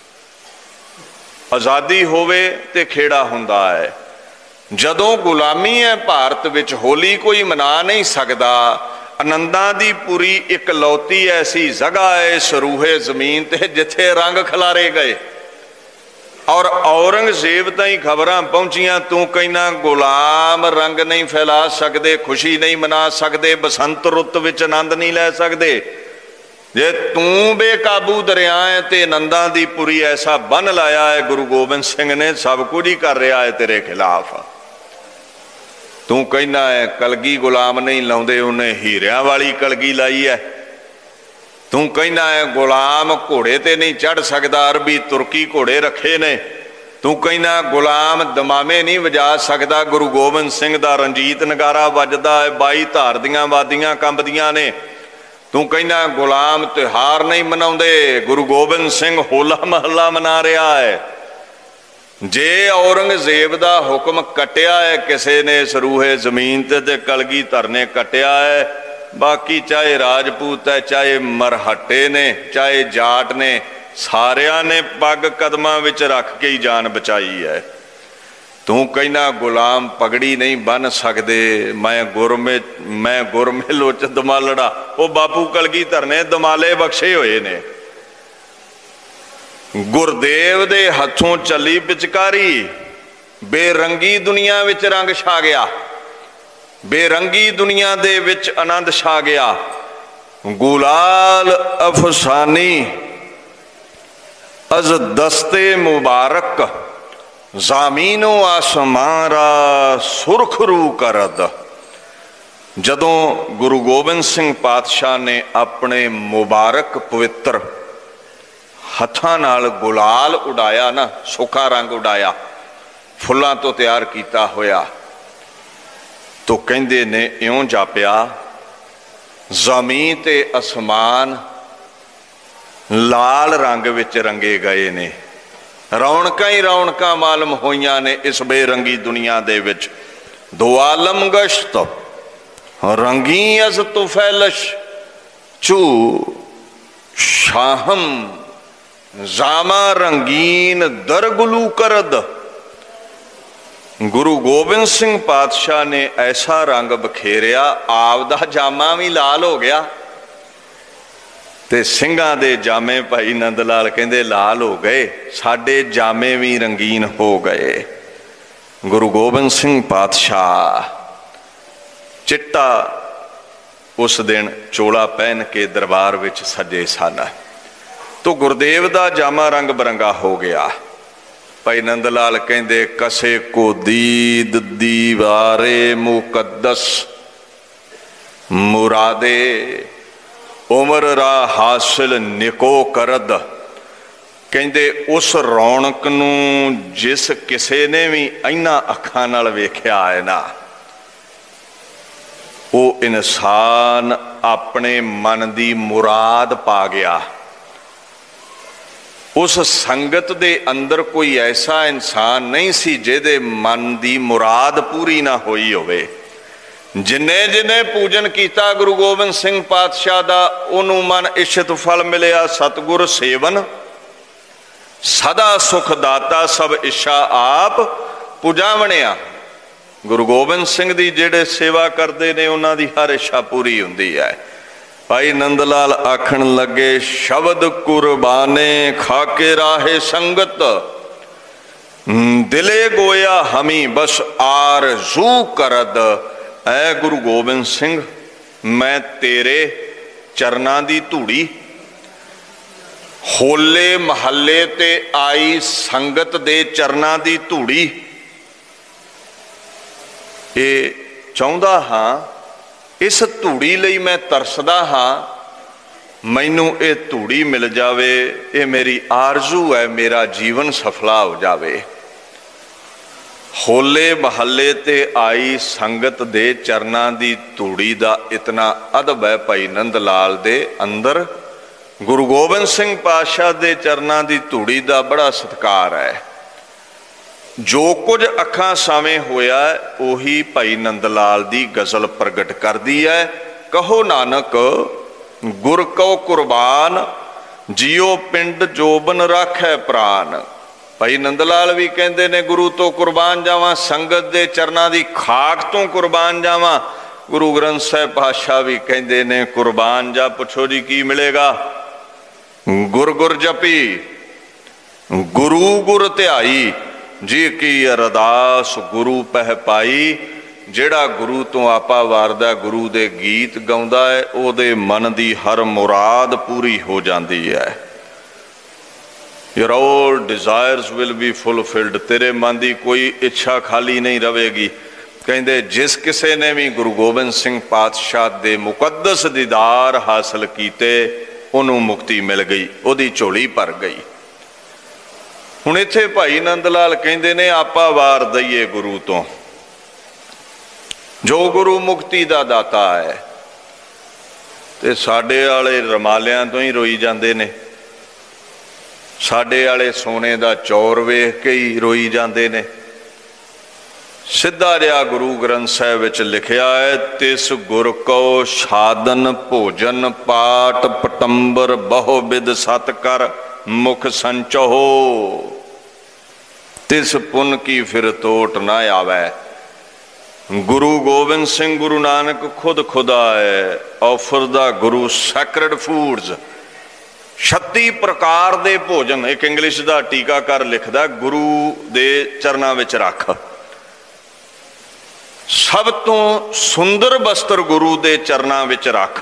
आज़ादी होवे ते खेड़ा हुंदा है। जदों गुलामी है भारत विच होली कोई मना नहीं सकता। आनंदां दी पूरी इकलौती ऐसी जगह है सरूहे जमीन ते जिथे रंग खिलारे गए। और औरंगजेब ताईं खबरां पहुंचियां, तू कहना गुलाम रंग नहीं फैला सकते, खुशी नहीं मना सकते, बसंत रुत विच आनंद नहीं लै सकते। जे तू बेकाबू दरिया है तो आनंदां दी पूरी ऐसा बन लाया है गुरु गोबिंद सिंह ने, सब कुछ ही कर रहा है तेरे खिलाफ। तू कहना है कलगी गुलाम नहीं लाउंदे, उन्हें हीरियां वाली कलगी लाई है। तू कहना है गुलाम घोड़े ते नहीं चढ़ सकता, अरबी तुर्की घोड़े रखे ने। तू कहना गुलाम दमामे नहीं वजा सकता, गुरु गोबिंद सिंह दा रंजीत नगारा वजदा है, बाई धार दियां वादियां कंबदियां ने। तू कहना गुलाम त्यौहार नहीं मनाउंदे, गुरु गोबिंद सिंह होला महला मना रहा है। जे औरंगजेब दा हुक्म कटिया है किसी ने सरूहे जमीन ते, ते कलगीधर ने कटिया है, बाकी चाहे राजपूत है, चाहे मरहटे ने, चाहे जाट ने, सारिया ने पग कदमां विच रख के ही जान बचाई है। तू कहना गुलाम पगड़ी नहीं बन सकते, मैं गुरमे मैं गुरमेलो च दमालड़ा। वो बापू कलगीधर ने दमाले बख्शे हुए ने। गुरदेव दे हथों चली पिचकारी, बेरंगी दुनिया विच रंग छा गया, बेरंगी दुनिया दे विच आनंद छा गया। गुलाल अफसानी अज दस्ते मुबारक, ज़मीनो आसमारा सुरखरू करद। जदों गुरु गोबिंद सिंह पातशाह ने अपने मुबारक पवित्र हत्थां नाल गुलाल उड़ाया ना, सुखा रंग उड़ाया, फुल्लां तो तैयार किया होया, तो कहंदे ने इउं जापिया ज़मीन ते आसमान लाल रंग विच रंगे गए ने। रौनकां ही रौनकां मालूम होईयां ने इस बेरंगी दुनिया दे विच। दो आलम गश्त रंगी अज तुफैलश चू शाहम जामा रंगीन दरगुलू करद। गुरु गोबिंद सिंह पातशाह ने ऐसा रंग बखेरिया, आपदा जामा भी लाल हो गया ते सिंघां दे जामे भाई नंद लाल कहंदे लाल हो गए, साडे जामे भी रंगीन हो गए। गुरु गोबिंद सिंह पातशाह चिट्टा उस दिन चोला पहन के दरबार विच सजे सन, तो गुरदेव दा जामा रंग बरंगा हो गया। भाई नंद लाल कहंदे कसे को दीद दीवारे मुकद्दस मुरादे उमर रा हासिल निको करद। कहंदे उस रौनक नूं जिस किसे ने भी इन्हां अखां नाल वेख्या है ना, वो इंसान अपने मन दी मुराद पा गया। उस संगत दे अंदर कोई ऐसा इंसान नहीं सी जिहदे मन दी मुराद पूरी ना होई होवे। जिन्ने जिन्ने पूजन किया गुरु गोबिंद सिंह पातशाह दा, उन्हों मन इच्छित फल मिलिया सतगुर सेवन। सदा सुख दाता सब इच्छा आप पुजावणिया। गुरु गोबिंद सिंह दी जेड़े सेवा करते ने उन्हां दी हर इच्छा पूरी हुंदी है। भाई नंद लाल आखण लगे शब्द कुर्बाने खाके राहे संगत, दिले गोया हमी बस आरज़ू करद। ऐ गुरु गोबिंद सिंह मैं तेरे चरना दी धूड़ी, होले महल्ले ते आई संगत दे चरना दी धूड़ी, ये चाहुंदा हाँ, इस धूड़ी लई मैं तरसदा हाँ, मैनू ये धूड़ी मिल जावे, ये मेरी आरजू है, मेरा जीवन सफला हो जावे। होले महल्ले ते आई संगत दे चरना दी धूड़ी दा इतना अदब है भाई नंद लाल दे अंदर। गुरु गोबिंद सिंह पातशाह दे चरना दी धूड़ी दा बड़ा सत्कार है। जो कुछ अखां सामे होया उही भाई नंद लाल दी गजल प्रगट कर दी है। कहो नानक गुर को कुर्बान, जियो पिंड जोबन राखै प्राण। भाई नंद लाल भी कहते ने गुरु तो कुर्बान जावां, संगत दे चरना दी खाक तो कुर्बान जावां। गुरु ग्रंथ साहिब पातशाह भी कहते ने कुर्बान जा। पुछो जी की मिलेगा? गुर गुर जपी गुरु गुर ध्याई, जी की अरदास गुरु पह पाई। जेड़ा गुरु तो आपा वारदा, गुरु दे गीत गाउंदा है, ओदे मन दी हर मुराद पूरी हो जाती है। Your all desires will be fulfilled। तेरे मन की कोई इच्छा खाली नहीं रहेगी। कहते जिस किसी ने भी गुरु गोबिंद सिंह पातशाह दे मुकद्दस दीदार हासिल किए, उन्होंने मुक्ति मिल गई, उहदी झोली भर गई। हुण इत्थे भाई नंद लाल कहते ने आपा वार दईए गुरु तो, जो गुरु मुक्ति का दाता है। ते साडे वाले रमालियां तो ही रोई जाते ने, साडे वाले सोने का चौर वेख के ही रोई जाते ने। सीधा जिहा गुरु ग्रंथ साहिब विच लिखिया है, तिस गुर को साधन भोजन पाठ पटंबर बहु बिद सत कर मुख संचहो, तिस पुन की फिर तोट ना आवे। गुरु गोबिंद सिंह गुरु नानक खुद खुदा है, offer the Guru sacred foods, छत्ती प्रकार दे भोजन। एक इंग्लिश का टीकाकार लिखदा गुरु दे चरना विच रख। सब तो सुंदर वस्त्र गुरु दे चरना विच रख।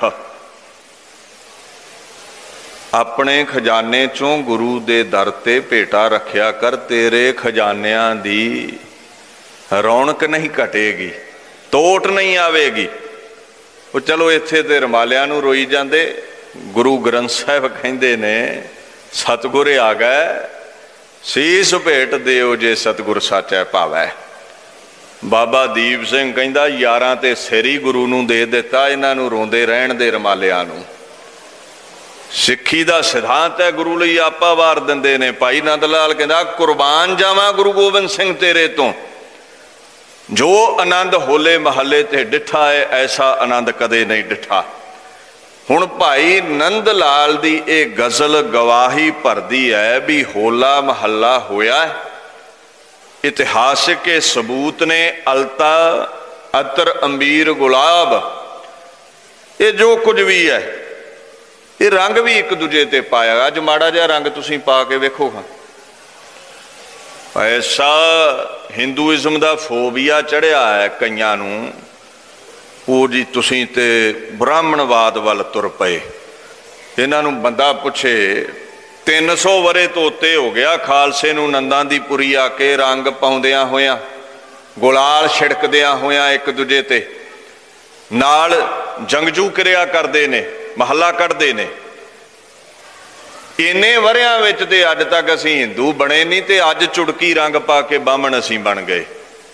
अपने खजाने चों गुरु दे दर ते भेटा रखिया कर, तेरे खजानियां दी रौनक नहीं घटेगी, तोट नहीं आवेगी। वो चलो इत्थे ते रमालियां नूं रोई जांदे, गुरु ग्रंथ साहिब कहंदे ने सतगुर आ गए सीस भेट देओ जे सतगुर साचै भावै। बाबा दीप सिंह कहंदा यारां ते सिर ही गुरु नूं दे दिता, इन्हां नूं रोंदे रहण दे रमालियां नूं। सिੱਖੀ ਦਾ सिद्धांत है गुरु ਲਈ आपा वार ਦਿੰਦੇ ਨੇ। ਭਾਈ ਨੰਦ ਲਾਲ ਕਹਿੰਦਾ ਕੁਰਬਾਨ ਜਾਵਾਂ ਗੁਰੂ ਗੋਬਿੰਦ ਸਿੰਘ ਤੇਰੇ ਤੋਂ, जो आनंद होले महल्ले ते डिठा है ऐसा आनंद कदे नहीं डिठा। हुण भाई नंद लाल दी ये गज़ल गवाही भरदी है भी होला महल्ला होया है। इतिहासिक सबूत ने अलता अतर अंबीर गुलाब, ये जो कुछ भी है ये रंग भी एक दूजे ते पाया। अज माड़ा जिहा रंग तुसीं पा के वेखो हाँ, ऐसा हिंदूइज़म का फोबिया चढ़िया है कईयां नूं। वो जी तुसीं ते ब्राह्मणवाद वल तुर पए। इन्हां नूं बंदा पुछे तीन सौ वरे तो उत्ते हो गया खालसे नूं नंदां दी पुरी आके रंग पाउंदियां होयां, गुलाल छिड़कदियां होयां एक दूजे ते, नाल जंगजू क्रिया करदे ने, महला कढ़दे ने। इन्ने वरियां विच ते अज तक असीं हिंदू बने नहीं, ते अज चुड़की रंग पा के बामण असीं बन गए।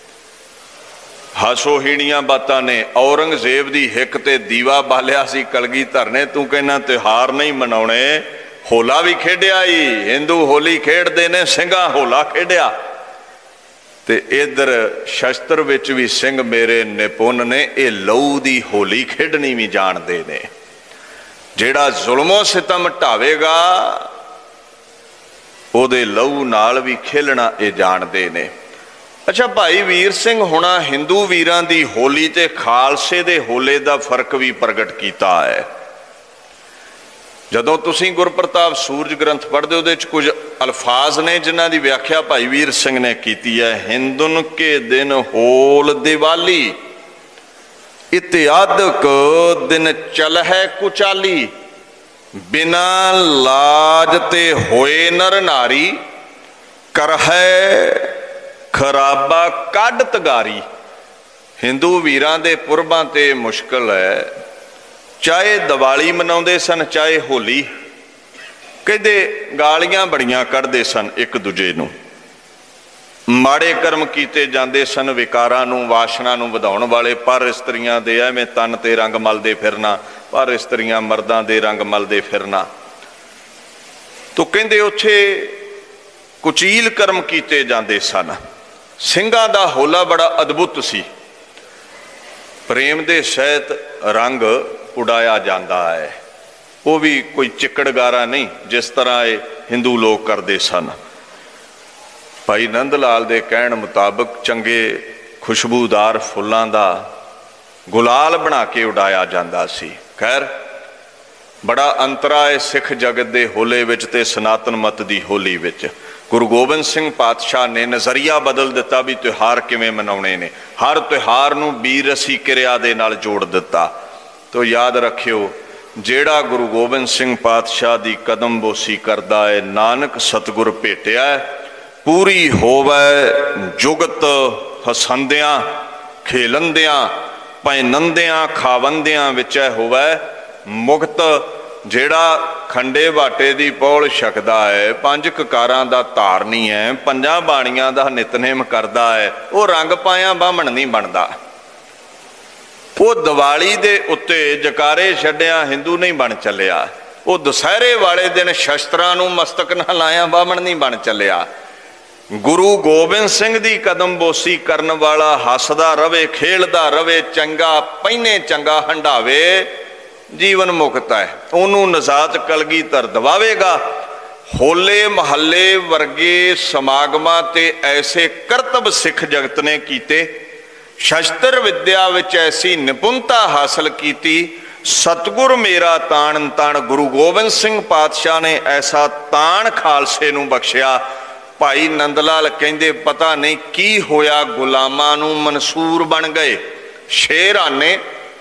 हासोहीणियां बातां ने। औरंगजेब दी हिक ते दीवा बालिया सी कलगीधर ने, तूं कहना त्योहार नहीं मनाउणे, होला भी खेडिया ही। हिंदू होली खेडदे ने, सिंघां होला खेडिया। ते इधर शस्त्र विच भी सिंह मेरे निपुण ने, ये लहू दी होली खेडनी भी जाणदे ने। जिहड़ा जुल्मो सितम ढावेगा उहदे लहू नाल भी खेलना ये जाणदे ने। अच्छा भाई वीर सिंह हुणा हिंदू वीरां दी होली ते खालसे दे होले दा फर्क भी प्रगट कीता है। जदों तुसीं गुरप्रताप सूरज ग्रंथ पढ़दे उहदे च कुछ अल्फाज ने जिन्हां दी व्याख्या भाई वीर सिंह ने कीती है। हिंदुन के दिन होल दिवाली, इत्यादक दिन चल है कुचाली, बिना लाज ते होए नर नारी, कर है खराबा कड तगारी। हिंदू वीरां दे पुरबां ते मुश्किल है, चाहे दिवाली मनाउंदे सन चाहे होली, कहदे गालियां बड़ियां कढ़दे सन एक दूजे नूं, माड़े कर्म कीते जाते सन, विकारां नूं वासना नूं वधाउण वाले। पर इस्त्रियां दे एवें तन ते रंग मलदे फिरना, पर इस्त्रियां मर्दां दे रंग मलदे फिरना। तो कहंदे उत्थे कुचील कर्म कीते जाते सन। ਸਿੰਘਾਂ दा होला बड़ा अद्भुत सी। प्रेम दे सहित रंग उड़ाया जाता है, वो भी कोई चिकड़ गारा नहीं जिस तरह ये हिंदू लोग करते सन। भाई नंद लाल दे कहण मुताबिक चंगे खुशबूदार फुल्लां दा गुलाल बना के उड़ाया जाता सी। खैर बड़ा अंतरा है सिख जगत दे होले विच ते सनातन मत दी होली विच। गुरु गोबिंद सिंह पातशाह ने नज़रिया बदल दिता भी त्यौहार किवें मनाउणे ने। हर त्यौहार नूं बीर रसी किरिया दे नाल जोड़ दिता। तो याद रखियो जेड़ा गुरु गोबिंद सिंह पातशाह दी कदम बोसी करदा है, नानक सतगुर भेटिया पूरी होवै जुगत हसंदियां खेलंदियां पैनंदियां खावंदियां विच होवै मुक्त। जेड़ा खंडे बाटे दी पौल छकदा है, पंज ककारां दा धारनी है, पंजां बाणियां दा नितनेम करदा है, वो रंग पाया बामण नहीं बनदा। वो दिवाली दे उत्ते जकारे छड्डिया हिंदू नहीं बन चलिया। वो दशहरे वाले दिन शस्त्रां नूं मस्तक ना लाया बामण नहीं बन चलिया। गुरु गोबिंद सिंह दी कदम बोसी करन वाला हसदा रवे खेलदा रवे, चंगा पहिने चंगा हंडावे, जीवन मुक्त है। उन्हों नजात कलगीधर दवावेगा। होले महल्ले वर्गे समागमां ते ऐसे करतब सिख जगत ने कीते, शस्त्र विद्या विच ऐसी निपुणता हासिल की। सतगुर मेरा तान तान गुरु गोबिंद सिंह पातशाह ने ऐसा तान खालसे नूं बख्शिया। भाई नंदलाल कहंदे पता नहीं की होया, गुलामां नूं मंसूर बन गए। शेराने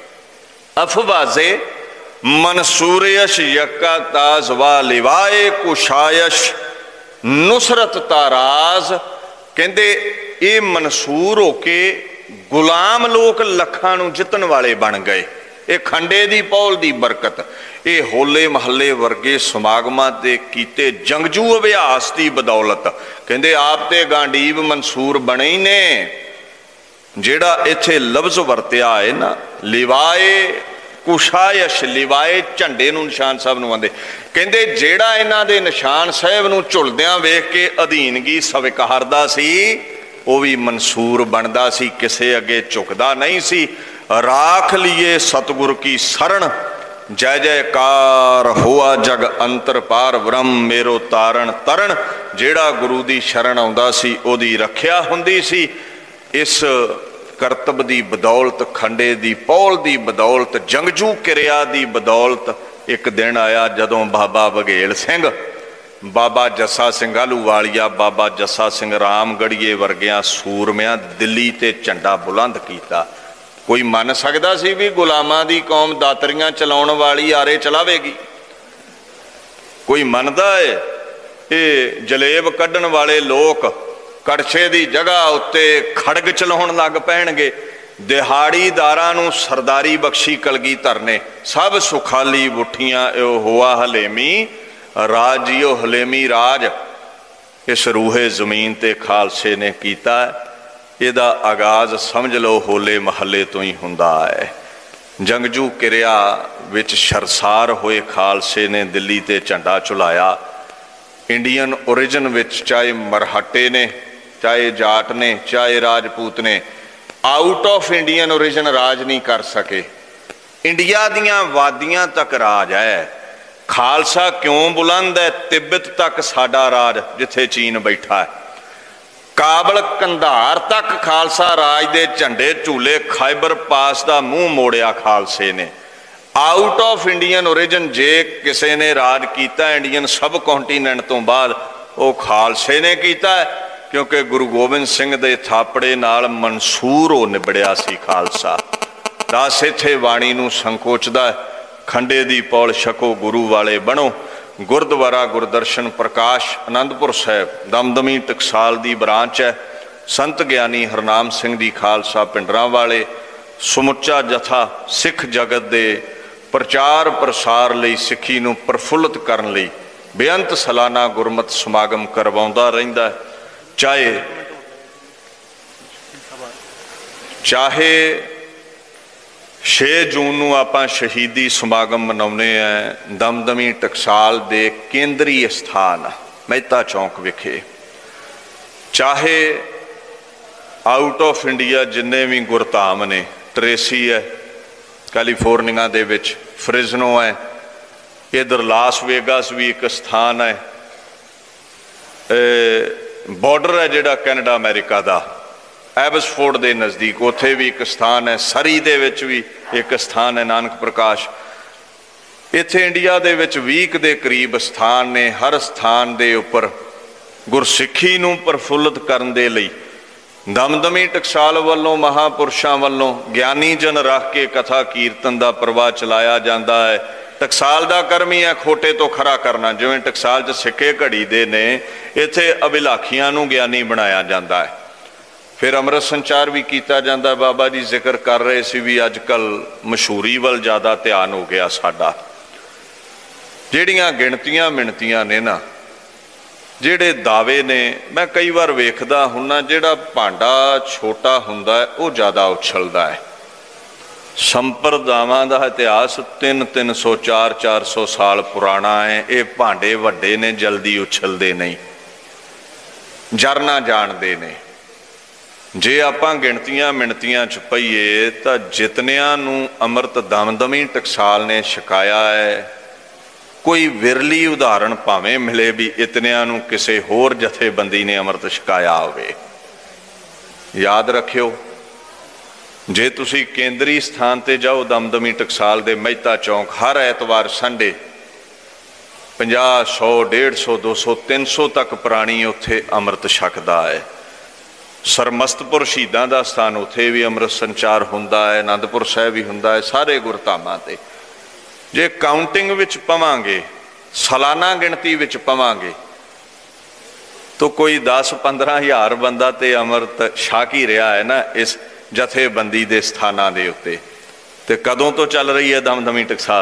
अफवाजे मंसूरियश यक्का ताज वा लिवाए कुशायश नुसरत ताराज। कहंदे ये मंसूर होके गुलाम लोग लखां नूं जितन वाले बन गए। ये खंडे दी पौल दी बरकत, ये होले महल्ले वर्गे समागमां ते कीते जंगजू अभ्यास की बदौलत। कहंदे आप ते गांडीब मंसूर बने ही ने। जिहड़ा इत्थे लफ्ज़ वरतिया है ना, लिवाए कुशायश, लिवाए झंडे नूं निशान साहब नूं आंदे। कहंदे जिहड़ा इन्हां दे निशान साहब नूं झुलदियां वेख के अधीनगी स्वीकारदा सी, वो भी मंसूर बनदा सी, किसे अगे झुकदा नहीं सी। राख लिए सतगुर की शरण, जय जयकार होआ जग अंतर पार, ब्रह्म मेरो तारण तरण। जिहड़ा गुरु दी शरण आउंदा सी ओदी रखिया हुंदी सी। इस करतब दी बदौलत, खंडे दी पौल दी बदौलत, जंगजू किरिया दी बदौलत एक दिन आया जदों बाबा बघेल सिंह, बाबा जस्सा सिंह आलूवालिया, बाबा जस्सा सिंह रामगढ़िए वर्गिया सूरमियां दिल्ली ते झंडा बुलंद कीता। कोई मन सकदा सी भी गुलामां दी कौम दातरियां चलाउण वाली आरे चलावेगी? कोई मनदा है ये जलेब कढ़ण वाले लोग कड़छे की जगह उत्ते खड़ग चलाउण लग पैणगे? दिहाड़ीदारां नूं सरदारी बख्शी कलगीधर ने, सब सुखाली बुठियां यो होआ हलेमी राज, जियो हलेमी राज। इस रूहे जमीन ते खालसे ने कीता। इहदा आगाज समझ लो होले महल्ले तो ही हुंदा है। जंगजू किरिया विच शरसार होए खालसे ने दिल्ली ते झंडा झुलाया। इंडियन ओरिजिन विच चाहे मरहटे ने, चाहे जाट ने, चाहे राजपूत ने, आउट ऑफ इंडियन ओरिजिन राज नहीं कर सके। इंडिया दियां वादियां तक राज है। खालसा क्यों बुलंद है? तिब्बत तक साडा राज, जिथे चीन बैठा है। काबल कंधार तक खालसा राज दे झंडे झूले। खैबर पास का मूँह मोड़िया खालसे ने। आउट ऑफ इंडियन ओरिजिन जे किसी ने राज किया इंडियन सब कॉन्टीनेंट तो बाद, वो खालसे ने किया, क्योंकि गुरु गोबिंद सिंह दे थापड़े नाल मंसूर हो निबड़िया सी खालसा। दस इत्थे वाणी नूं संकोचदा, खंडे दी पौल छको गुरु वाले बनो। गुरद्वारा गुरदर्शन प्रकाश आनंदपुर साहिब दमदमी टकसाल दी ब्रांच है। संत ज्ञानी हरनाम सिंह जी खालसा पिंडरां वाले समुच्चा जथा सिख जगत दे प्रचार प्रसार लई, सिੱਖੀ नूं प्रफुल्लित करन लई बेअंत सालाना गुरमत समागम करवाउंदा रहिंदा है। चाहे चाहे छे जून नूं आपां शहीदी समागम मनाउने हैं दमदमी टकसाल दे केंद्री स्थान मेहता चौंक विखे, चाहे आउट ऑफ इंडिया जिन्ने भी गुरधाम ने, ट्रेसी है कैलीफोर्निया दे विच, फ्रिजनो है, इधर लास वेगास भी एक स्थान है, बॉर्डर है जिहड़ा कैनेडा अमेरिका दा एबसफोर्ड के नज़दीक, उत्थे भी एक स्थान है। सरी दे विच भी एक स्थान है नानक प्रकाश। इत्थे इंडिया दे विच बीस के करीब स्थान ने। हर स्थान दे उपर गुरसिੱਖੀ नूं प्रफुल्लित करन दे लई दमदमी टकसाल वालों महापुरुषों वालों ज्ञानी जन रख के कथा कीर्तन का प्रवाह चलाया जाता है। टकसाल का कर्म ही है खोटे तो खरा करना। जिवें टकसाल च सिक्के घड़ी दे ने, इत्थे अभिलाखियां नूं ज्ञानी बनाया जाता है। फिर अमृत संचार भी किया जाता है। बाबा जी जिक्र कर रहे सी भी अजकल मशहूरी वाल ज़्यादा ध्यान हो गया साडा। जिहड़ियां गिणतियां मिणतियां ने ना, जिहड़े दावे ने, मैं कई बार वेखदा हुन्ना जिहड़ा भांडा छोटा हुंदा है वो ज़्यादा उछलदा है। संप्रदावां दा इतिहास तीन तीन सौ चार चार सौ साल पुराना है। ये भांडे वड्डे ने, जल्दी उछलते नहीं, जरना जानते ने। जे आपां गिणतियां मिणतियां च पईए तां जितनियां नूं अमृत दमदमी टकसाल ने छकाया है, कोई विरली उदाहरण भावें मिले भी इतनियां नूं किसे होर जथेबंदी ने अमृत छकाया होवे। याद रखियो, जे तुसी केंद्री स्थान ते जाओ दमदमी टकसाल दे मेहता चौंक, हर ऐतवार संडे पचास सौ डेढ़ सौ दो सौ तीन सौ तक प्राणी उत्थे अमृत छकदा है। सरमस्तपुर शहीदां दा स्थान, उत्थे भी अमृत संचार हुंदा है। आनंदपुर साहिब भी हुंदा है। सारे गुरधामां ते जे काउंटिंग विच पवांगे, सालाना गिणती विच पवांगे, तो कोई दस पंद्रह हज़ार बंदा ते अमृत छक ही रहा है ना इस जथेबंदी दे स्थानां दे उत्ते। ਤੇ ਕਦੋਂ ਤੋਂ ਚੱਲ ਰਹੀ ਹੈ ਦਮਦਮੀ ਟਕਸਾਲ?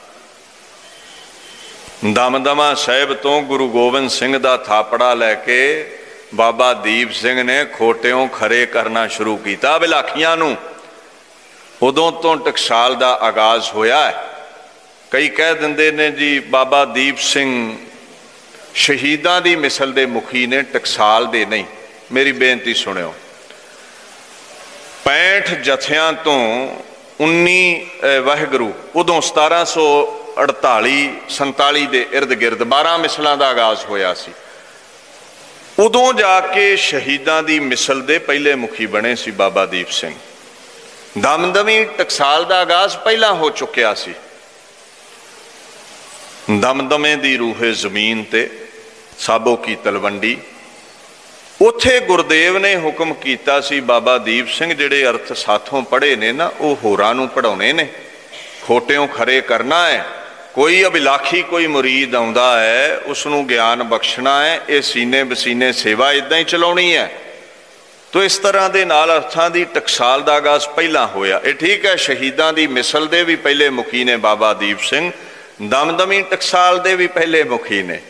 ਦਮਦਮਾ ਸਾਹਿਬ ਤੋਂ ਗੁਰੂ ਗੋਬਿੰਦ ਸਿੰਘ ਦਾ ਥਾਪੜਾ ਲੈ ਕੇ ਬਾਬਾ ਦੀਪ ਸਿੰਘ ਨੇ ਖੋਟਿਓਂ ਖਰੇ ਕਰਨਾ ਸ਼ੁਰੂ ਕੀਤਾ ਵਿਲਾਖੀਆਂ ਨੂੰ। ਉਦੋਂ ਤੋਂ ਟਕਸਾਲ ਦਾ ਆਗਾਜ਼ ਹੋਇਆ ਹੈ। ਕਈ ਕਹਿ ਦਿੰਦੇ ਨੇ ਜੀ ਬਾਬਾ ਦੀਪ ਸਿੰਘ ਸ਼ਹੀਦਾਂ ਦੀ ਮਿਸਲ ਦੇ ਮੁਖੀ ਨੇ, ਟਕਸਾਲ ਦੇ ਨਹੀਂ। ਮੇਰੀ ਬੇਨਤੀ ਸੁਣਿਓ, ਪੈਂਠ ਜਥਿਆਂ ਤੋਂ ਉੱਨੀ ਵਾਹਿਗੁਰੂ ਉਦੋਂ ਸਤਾਰਾਂ ਸੌ ਅੜਤਾਲੀ ਸੰਤਾਲੀ ਦੇ ਇਰਦ ਗਿਰਦ ਬਾਰਾਂ ਮਿਸਲਾਂ ਦਾ ਆਗਾਜ਼ ਹੋਇਆ ਸੀ। ਉਦੋਂ ਜਾ ਕੇ ਸ਼ਹੀਦਾਂ ਦੀ ਮਿਸਲ ਦੇ ਪਹਿਲੇ ਮੁਖੀ ਬਣੇ ਸੀ ਬਾਬਾ ਦੀਪ ਸਿੰਘ। ਦਮਦਮੀ ਟਕਸਾਲ ਦਾ ਆਗਾਜ਼ ਪਹਿਲਾਂ ਹੋ ਚੁੱਕਿਆ ਸੀ। ਦਮਦਮੇ ਦੀ ਰੂਹੇ ਜ਼ਮੀਨ ਤੇ ਸਾਬੋ ਕੀ ਤਲਵੰਡੀ, ਉੱਥੇ ਗੁਰਦੇਵ ਨੇ ਹੁਕਮ ਕੀਤਾ ਸੀ ਬਾਬਾ ਦੀਪ ਸਿੰਘ ਜਿਹੜੇ ਅਰਥ ਸਾਥੋਂ ਪੜ੍ਹੇ ਨੇ ਨਾ ਉਹ ਹੋਰਾਂ ਨੂੰ ਪੜ੍ਹਾਉਣੇ ਨੇ, ਖੋਟਿਓਂ ਖਰੇ ਕਰਨਾ ਹੈ। ਕੋਈ ਅਭਿਲਾਖੀ ਕੋਈ ਮੁਰੀਦ ਆਉਂਦਾ ਹੈ ਉਸਨੂੰ ਗਿਆਨ ਬਖਸ਼ਣਾ ਹੈ, ਇਹ ਸੀਨੇ ਬਸੀਨੇ ਸੇਵਾ ਇੱਦਾਂ ਹੀ ਚਲਾਉਣੀ ਹੈ। ਤੋ ਇਸ ਤਰ੍ਹਾਂ ਦੇ ਨਾਲ ਅਰਥਾਂ ਦੀ ਟਕਸਾਲ ਦਾ ਆਗਾਜ਼ ਪਹਿਲਾਂ ਹੋਇਆ। ਇਹ ਠੀਕ ਹੈ, ਸ਼ਹੀਦਾਂ ਦੀ ਮਿਸਲ ਦੇ ਵੀ ਪਹਿਲੇ ਮੁਖੀ ਨੇ ਬਾਬਾ ਦੀਪ ਸਿੰਘ, ਦਮਦਮੀ ਟਕਸਾਲ ਦੇ ਵੀ ਪਹਿਲੇ ਮੁਖੀ ਨੇ।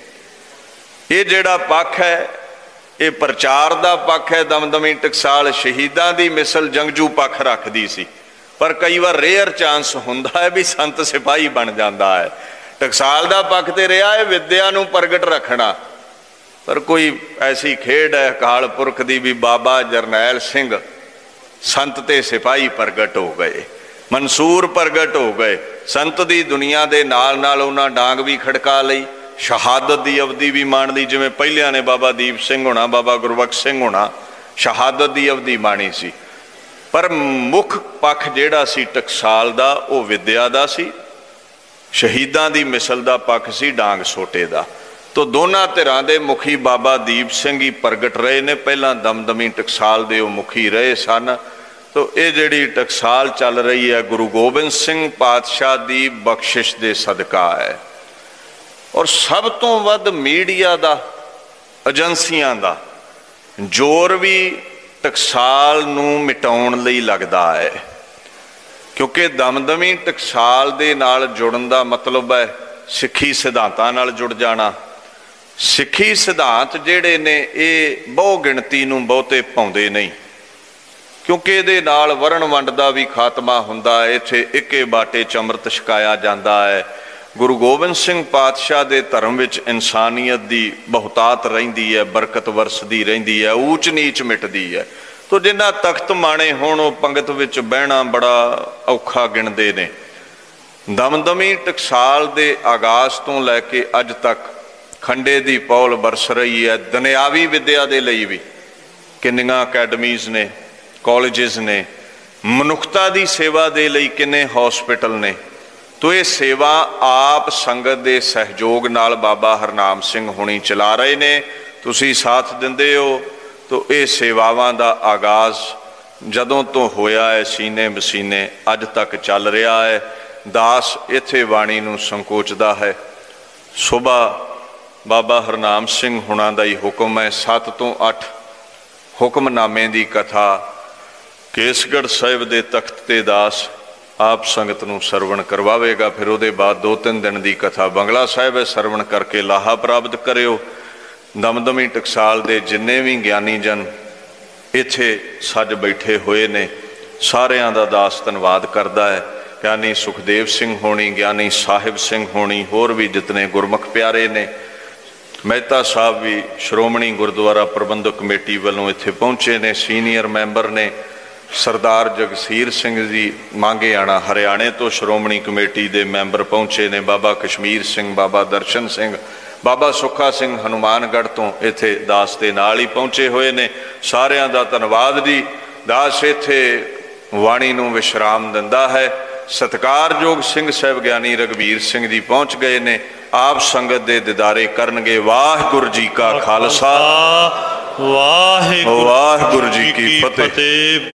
ਇਹ ਜਿਹੜਾ ਪੱਖ ਹੈ ਇਹ ਪ੍ਰਚਾਰ ਦਾ ਪੱਖ ਹੈ। ਦਮਦਮੀ ਟਕਸਾਲ ਸ਼ਹੀਦਾਂ ਦੀ ਮਿਸਲ ਜੰਗਜੂ ਪੱਖ ਰੱਖਦੀ ਸੀ, ਪਰ ਕਈ ਵਾਰ ਰੇਅਰ ਚਾਂਸ ਹੁੰਦਾ ਹੈ ਵੀ ਸੰਤ ਸਿਪਾਹੀ ਬਣ ਜਾਂਦਾ ਹੈ। ਟਕਸਾਲ ਦਾ ਪੱਖ ਤੇ ਰਿਹਾ ਹੈ ਵਿਦਿਆ ਨੂੰ ਪ੍ਰਗਟ ਰੱਖਣਾ, ਪਰ ਕੋਈ ਐਸੀ ਖੇਡ ਹੈ ਅਕਾਲ ਪੁਰਖ ਦੀ ਵੀ ਬਾਬਾ ਜਰਨੈਲ ਸਿੰਘ ਸੰਤ ਤੇ ਸਿਪਾਹੀ ਪ੍ਰਗਟ ਹੋ ਗਏ, ਮਨਸੂਰ ਪ੍ਰਗਟ ਹੋ ਗਏ। ਸੰਤ ਦੀ ਦੁਨੀਆ ਦੇ ਨਾਲ ਨਾਲ ਉਹਨਾਂ ਡਾਂਗ ਵੀ ਖੜਕਾ ਲਈ, ਸ਼ਹਾਦਤ ਦੀ ਅਵਧੀ ਵੀ ਮਾਣ ਲਈ। ਜਿਵੇਂ ਪਹਿਲਿਆਂ ਨੇ ਬਾਬਾ ਦੀਪ ਸਿੰਘ ਹੋਣਾ, ਬਾਬਾ ਗੁਰਬਖਸ਼ ਸਿੰਘ ਹੋਣਾ ਸ਼ਹਾਦਤ ਦੀ ਅਵਧੀ ਮਾਣੀ ਸੀ, ਪਰ ਮੁੱਖ ਪੱਖ ਜਿਹੜਾ ਸੀ ਟਕਸਾਲ ਦਾ ਉਹ ਵਿਦਿਆ ਦਾ ਸੀ। ਸ਼ਹੀਦਾਂ ਦੀ ਮਿਸਲ ਦਾ ਪੱਖ ਸੀ ਡਾਂਗ ਸੋਟੇ ਦਾ। ਤੋ ਦੋਨਾਂ ਧਿਰਾਂ ਦੇ ਮੁਖੀ ਬਾਬਾ ਦੀਪ ਸਿੰਘ ਹੀ ਪ੍ਰਗਟ ਰਹੇ ਨੇ। ਪਹਿਲਾਂ ਦਮਦਮੀ ਟਕਸਾਲ ਦੇ ਉਹ ਮੁਖੀ ਰਹੇ ਸਨ। ਤੋ ਇਹ ਜਿਹੜੀ ਟਕਸਾਲ ਚੱਲ ਰਹੀ ਹੈ ਗੁਰੂ ਗੋਬਿੰਦ ਸਿੰਘ ਪਾਤਸ਼ਾਹ ਦੀ ਬਖਸ਼ਿਸ਼ ਦੇ ਸਦਕਾ ਹੈ। ਔਰ ਸਭ ਤੋਂ ਵੱਧ ਮੀਡੀਆ ਦਾ, ਏਜੰਸੀਆਂ ਦਾ ਜ਼ੋਰ ਵੀ ਟਕਸਾਲ ਨੂੰ ਮਿਟਾਉਣ ਲਈ ਲੱਗਦਾ ਹੈ, ਕਿਉਂਕਿ ਦਮਦਮੀ ਟਕਸਾਲ ਦੇ ਨਾਲ ਜੁੜਨ ਦਾ ਮਤਲਬ ਹੈ ਸਿੱਖੀ ਸਿਧਾਂਤਾਂ ਨਾਲ ਜੁੜ ਜਾਣਾ। ਸਿੱਖੀ ਸਿਧਾਂਤ ਜਿਹੜੇ ਨੇ ਇਹ ਬਹੁ ਗਿਣਤੀ ਨੂੰ ਬਹੁਤੇ ਪਾਉਂਦੇ ਨਹੀਂ, ਕਿਉਂਕਿ ਇਹਦੇ ਨਾਲ ਵਰਣ ਵੰਡ ਦਾ ਵੀ ਖਾਤਮਾ ਹੁੰਦਾ ਹੈ। ਇੱਥੇ ਇੱਕੇ ਬਾਟੇ 'ਚ ਅੰਮ੍ਰਿਤ ਛਕਾਇਆ ਜਾਂਦਾ ਹੈ। ਗੁਰੂ ਗੋਬਿੰਦ ਸਿੰਘ ਪਾਤਸ਼ਾਹ ਦੇ ਧਰਮ ਵਿੱਚ ਇਨਸਾਨੀਅਤ ਦੀ ਬਹੁਤਾਤ ਰਹਿੰਦੀ ਹੈ, ਬਰਕਤ ਵਰਸਦੀ ਰਹਿੰਦੀ ਹੈ, ਊਚ ਨੀਚ ਮਿਟਦੀ ਹੈ। ਤੋ ਜਿਨ੍ਹਾਂ ਤਖਤ ਮਾਣੇ ਹੋਣ ਉਹ ਪੰਗਤ ਵਿੱਚ ਬਹਿਣਾ ਬੜਾ ਔਖਾ ਗਿਣਦੇ ਨੇ। ਦਮਦਮੀ ਟਕਸਾਲ ਦੇ ਆਗਾਜ਼ ਤੋਂ ਲੈ ਕੇ ਅੱਜ ਤੱਕ ਖੰਡੇ ਦੀ ਪੌਲ ਬਰਸ ਰਹੀ ਹੈ। ਦੁਨਿਆਵੀ ਵਿਦਿਆ ਦੇ ਲਈ ਵੀ ਕਿੰਨੀਆਂ ਅਕੈਡਮੀਜ਼ ਨੇ, ਕਾਲਜਿਸ ਨੇ। ਮਨੁੱਖਤਾ ਦੀ ਸੇਵਾ ਦੇ ਲਈ ਕਿੰਨੇ ਹੌਸਪਿਟਲ ਨੇ। ਤੋ ਇਹ ਸੇਵਾ ਆਪ ਸੰਗਤ ਦੇ ਸਹਿਯੋਗ ਨਾਲ ਬਾਬਾ ਹਰਨਾਮ ਸਿੰਘ ਹੁਣੀ ਚਲਾ ਰਹੇ ਨੇ। ਤੁਸੀਂ ਸਾਥ ਦਿੰਦੇ ਹੋ। ਤੋ ਇਹ ਸੇਵਾਵਾਂ ਦਾ ਆਗਾਜ਼ ਜਦੋਂ ਤੋਂ ਹੋਇਆ ਹੈ ਸੀਨੇ ਬਸੀਨੇ ਅੱਜ ਤੱਕ ਚੱਲ ਰਿਹਾ ਹੈ। ਦਾਸ ਇੱਥੇ ਬਾਣੀ ਨੂੰ ਸੰਕੋਚਦਾ ਹੈ। ਸੁਬਾ ਬਾਬਾ ਹਰਨਾਮ ਸਿੰਘ ਹੁਣਾਂ ਦਾ ਹੀ ਹੁਕਮ ਹੈ, ਸੱਤ ਤੋਂ ਅੱਠ ਹੁਕਮਨਾਮੇ ਦੀ ਕਥਾ ਕੇਸਗੜ੍ਹ ਸਾਹਿਬ ਦੇ ਤਖਤ ਤੇ ਦਾਸ ਆਪ ਸੰਗਤ ਨੂੰ ਸਰਵਣ ਕਰਵਾਵੇਗਾ। ਫਿਰ ਉਹਦੇ ਬਾਅਦ ਦੋ ਤਿੰਨ ਦਿਨ ਦੀ ਕਥਾ ਬੰਗਲਾ ਸਾਹਿਬ ਹੈ, ਸਰਵਣ ਕਰਕੇ ਲਾਹਾ ਪ੍ਰਾਪਤ ਕਰਿਓ। ਦਮਦਮੀ ਟਕਸਾਲ ਦੇ ਜਿੰਨੇ ਵੀ ਗਿਆਨੀ ਜਨ ਇੱਥੇ ਸੱਜ ਬੈਠੇ ਹੋਏ ਨੇ ਸਾਰਿਆਂ ਦਾ ਦਾਸ ਧੰਨਵਾਦ ਕਰਦਾ ਹੈ। ਗਿਆਨੀ ਸੁਖਦੇਵ ਸਿੰਘ ਹੋਣੀ, ਗਿਆਨੀ ਸਾਹਿਬ ਸਿੰਘ ਹੋਣੀ, ਹੋਰ ਵੀ ਜਿਤਨੇ ਗੁਰਮੁਖ ਪਿਆਰੇ ਨੇ। ਮਹਿਤਾ ਸਾਹਿਬ ਵੀ ਸ਼੍ਰੋਮਣੀ ਗੁਰਦੁਆਰਾ ਪ੍ਰਬੰਧਕ ਕਮੇਟੀ ਵੱਲੋਂ ਇੱਥੇ ਪਹੁੰਚੇ ਨੇ, ਸੀਨੀਅਰ ਮੈਂਬਰ ਨੇ। ਸਰਦਾਰ ਜਗਸੀਰ ਸਿੰਘ ਜੀ ਮੰਗੇਆਣਾ ਹਰਿਆਣੇ ਤੋਂ ਸ਼੍ਰੋਮਣੀ ਕਮੇਟੀ ਦੇ ਮੈਂਬਰ ਪਹੁੰਚੇ ਨੇ। ਬਾਬਾ ਕਸ਼ਮੀਰ ਸਿੰਘ, ਬਾਬਾ ਦਰਸ਼ਨ ਸਿੰਘ, ਬਾਬਾ ਸੁੱਖਾ ਸਿੰਘ ਹਨੂਮਾਨਗੜ੍ਹ ਤੋਂ ਇੱਥੇ ਦਾਸ ਦੇ ਨਾਲ ਹੀ ਪਹੁੰਚੇ ਹੋਏ ਨੇ। ਸਾਰਿਆਂ ਦਾ ਧੰਨਵਾਦ ਜੀ। ਦਾਸ ਇੱਥੇ ਵਾਣੀ ਨੂੰ ਵਿਸ਼ਰਾਮ ਦਿੰਦਾ ਹੈ। ਸਤਿਕਾਰਯੋਗ ਸਿੰਘ ਸਾਹਿਬ ਗਿਆਨੀ ਰਘਬੀਰ ਸਿੰਘ ਜੀ ਪਹੁੰਚ ਗਏ ਨੇ, ਆਪ ਸੰਗਤ ਦੇ ਦਿਦਾਰੇ ਕਰਨਗੇ। ਵਾਹਿਗੁਰੂ ਜੀ ਕਾ ਖਾਲਸਾ, ਵਾਹਿਗੁਰੂ ਜੀ ਕੀ ਫਤਿਹ।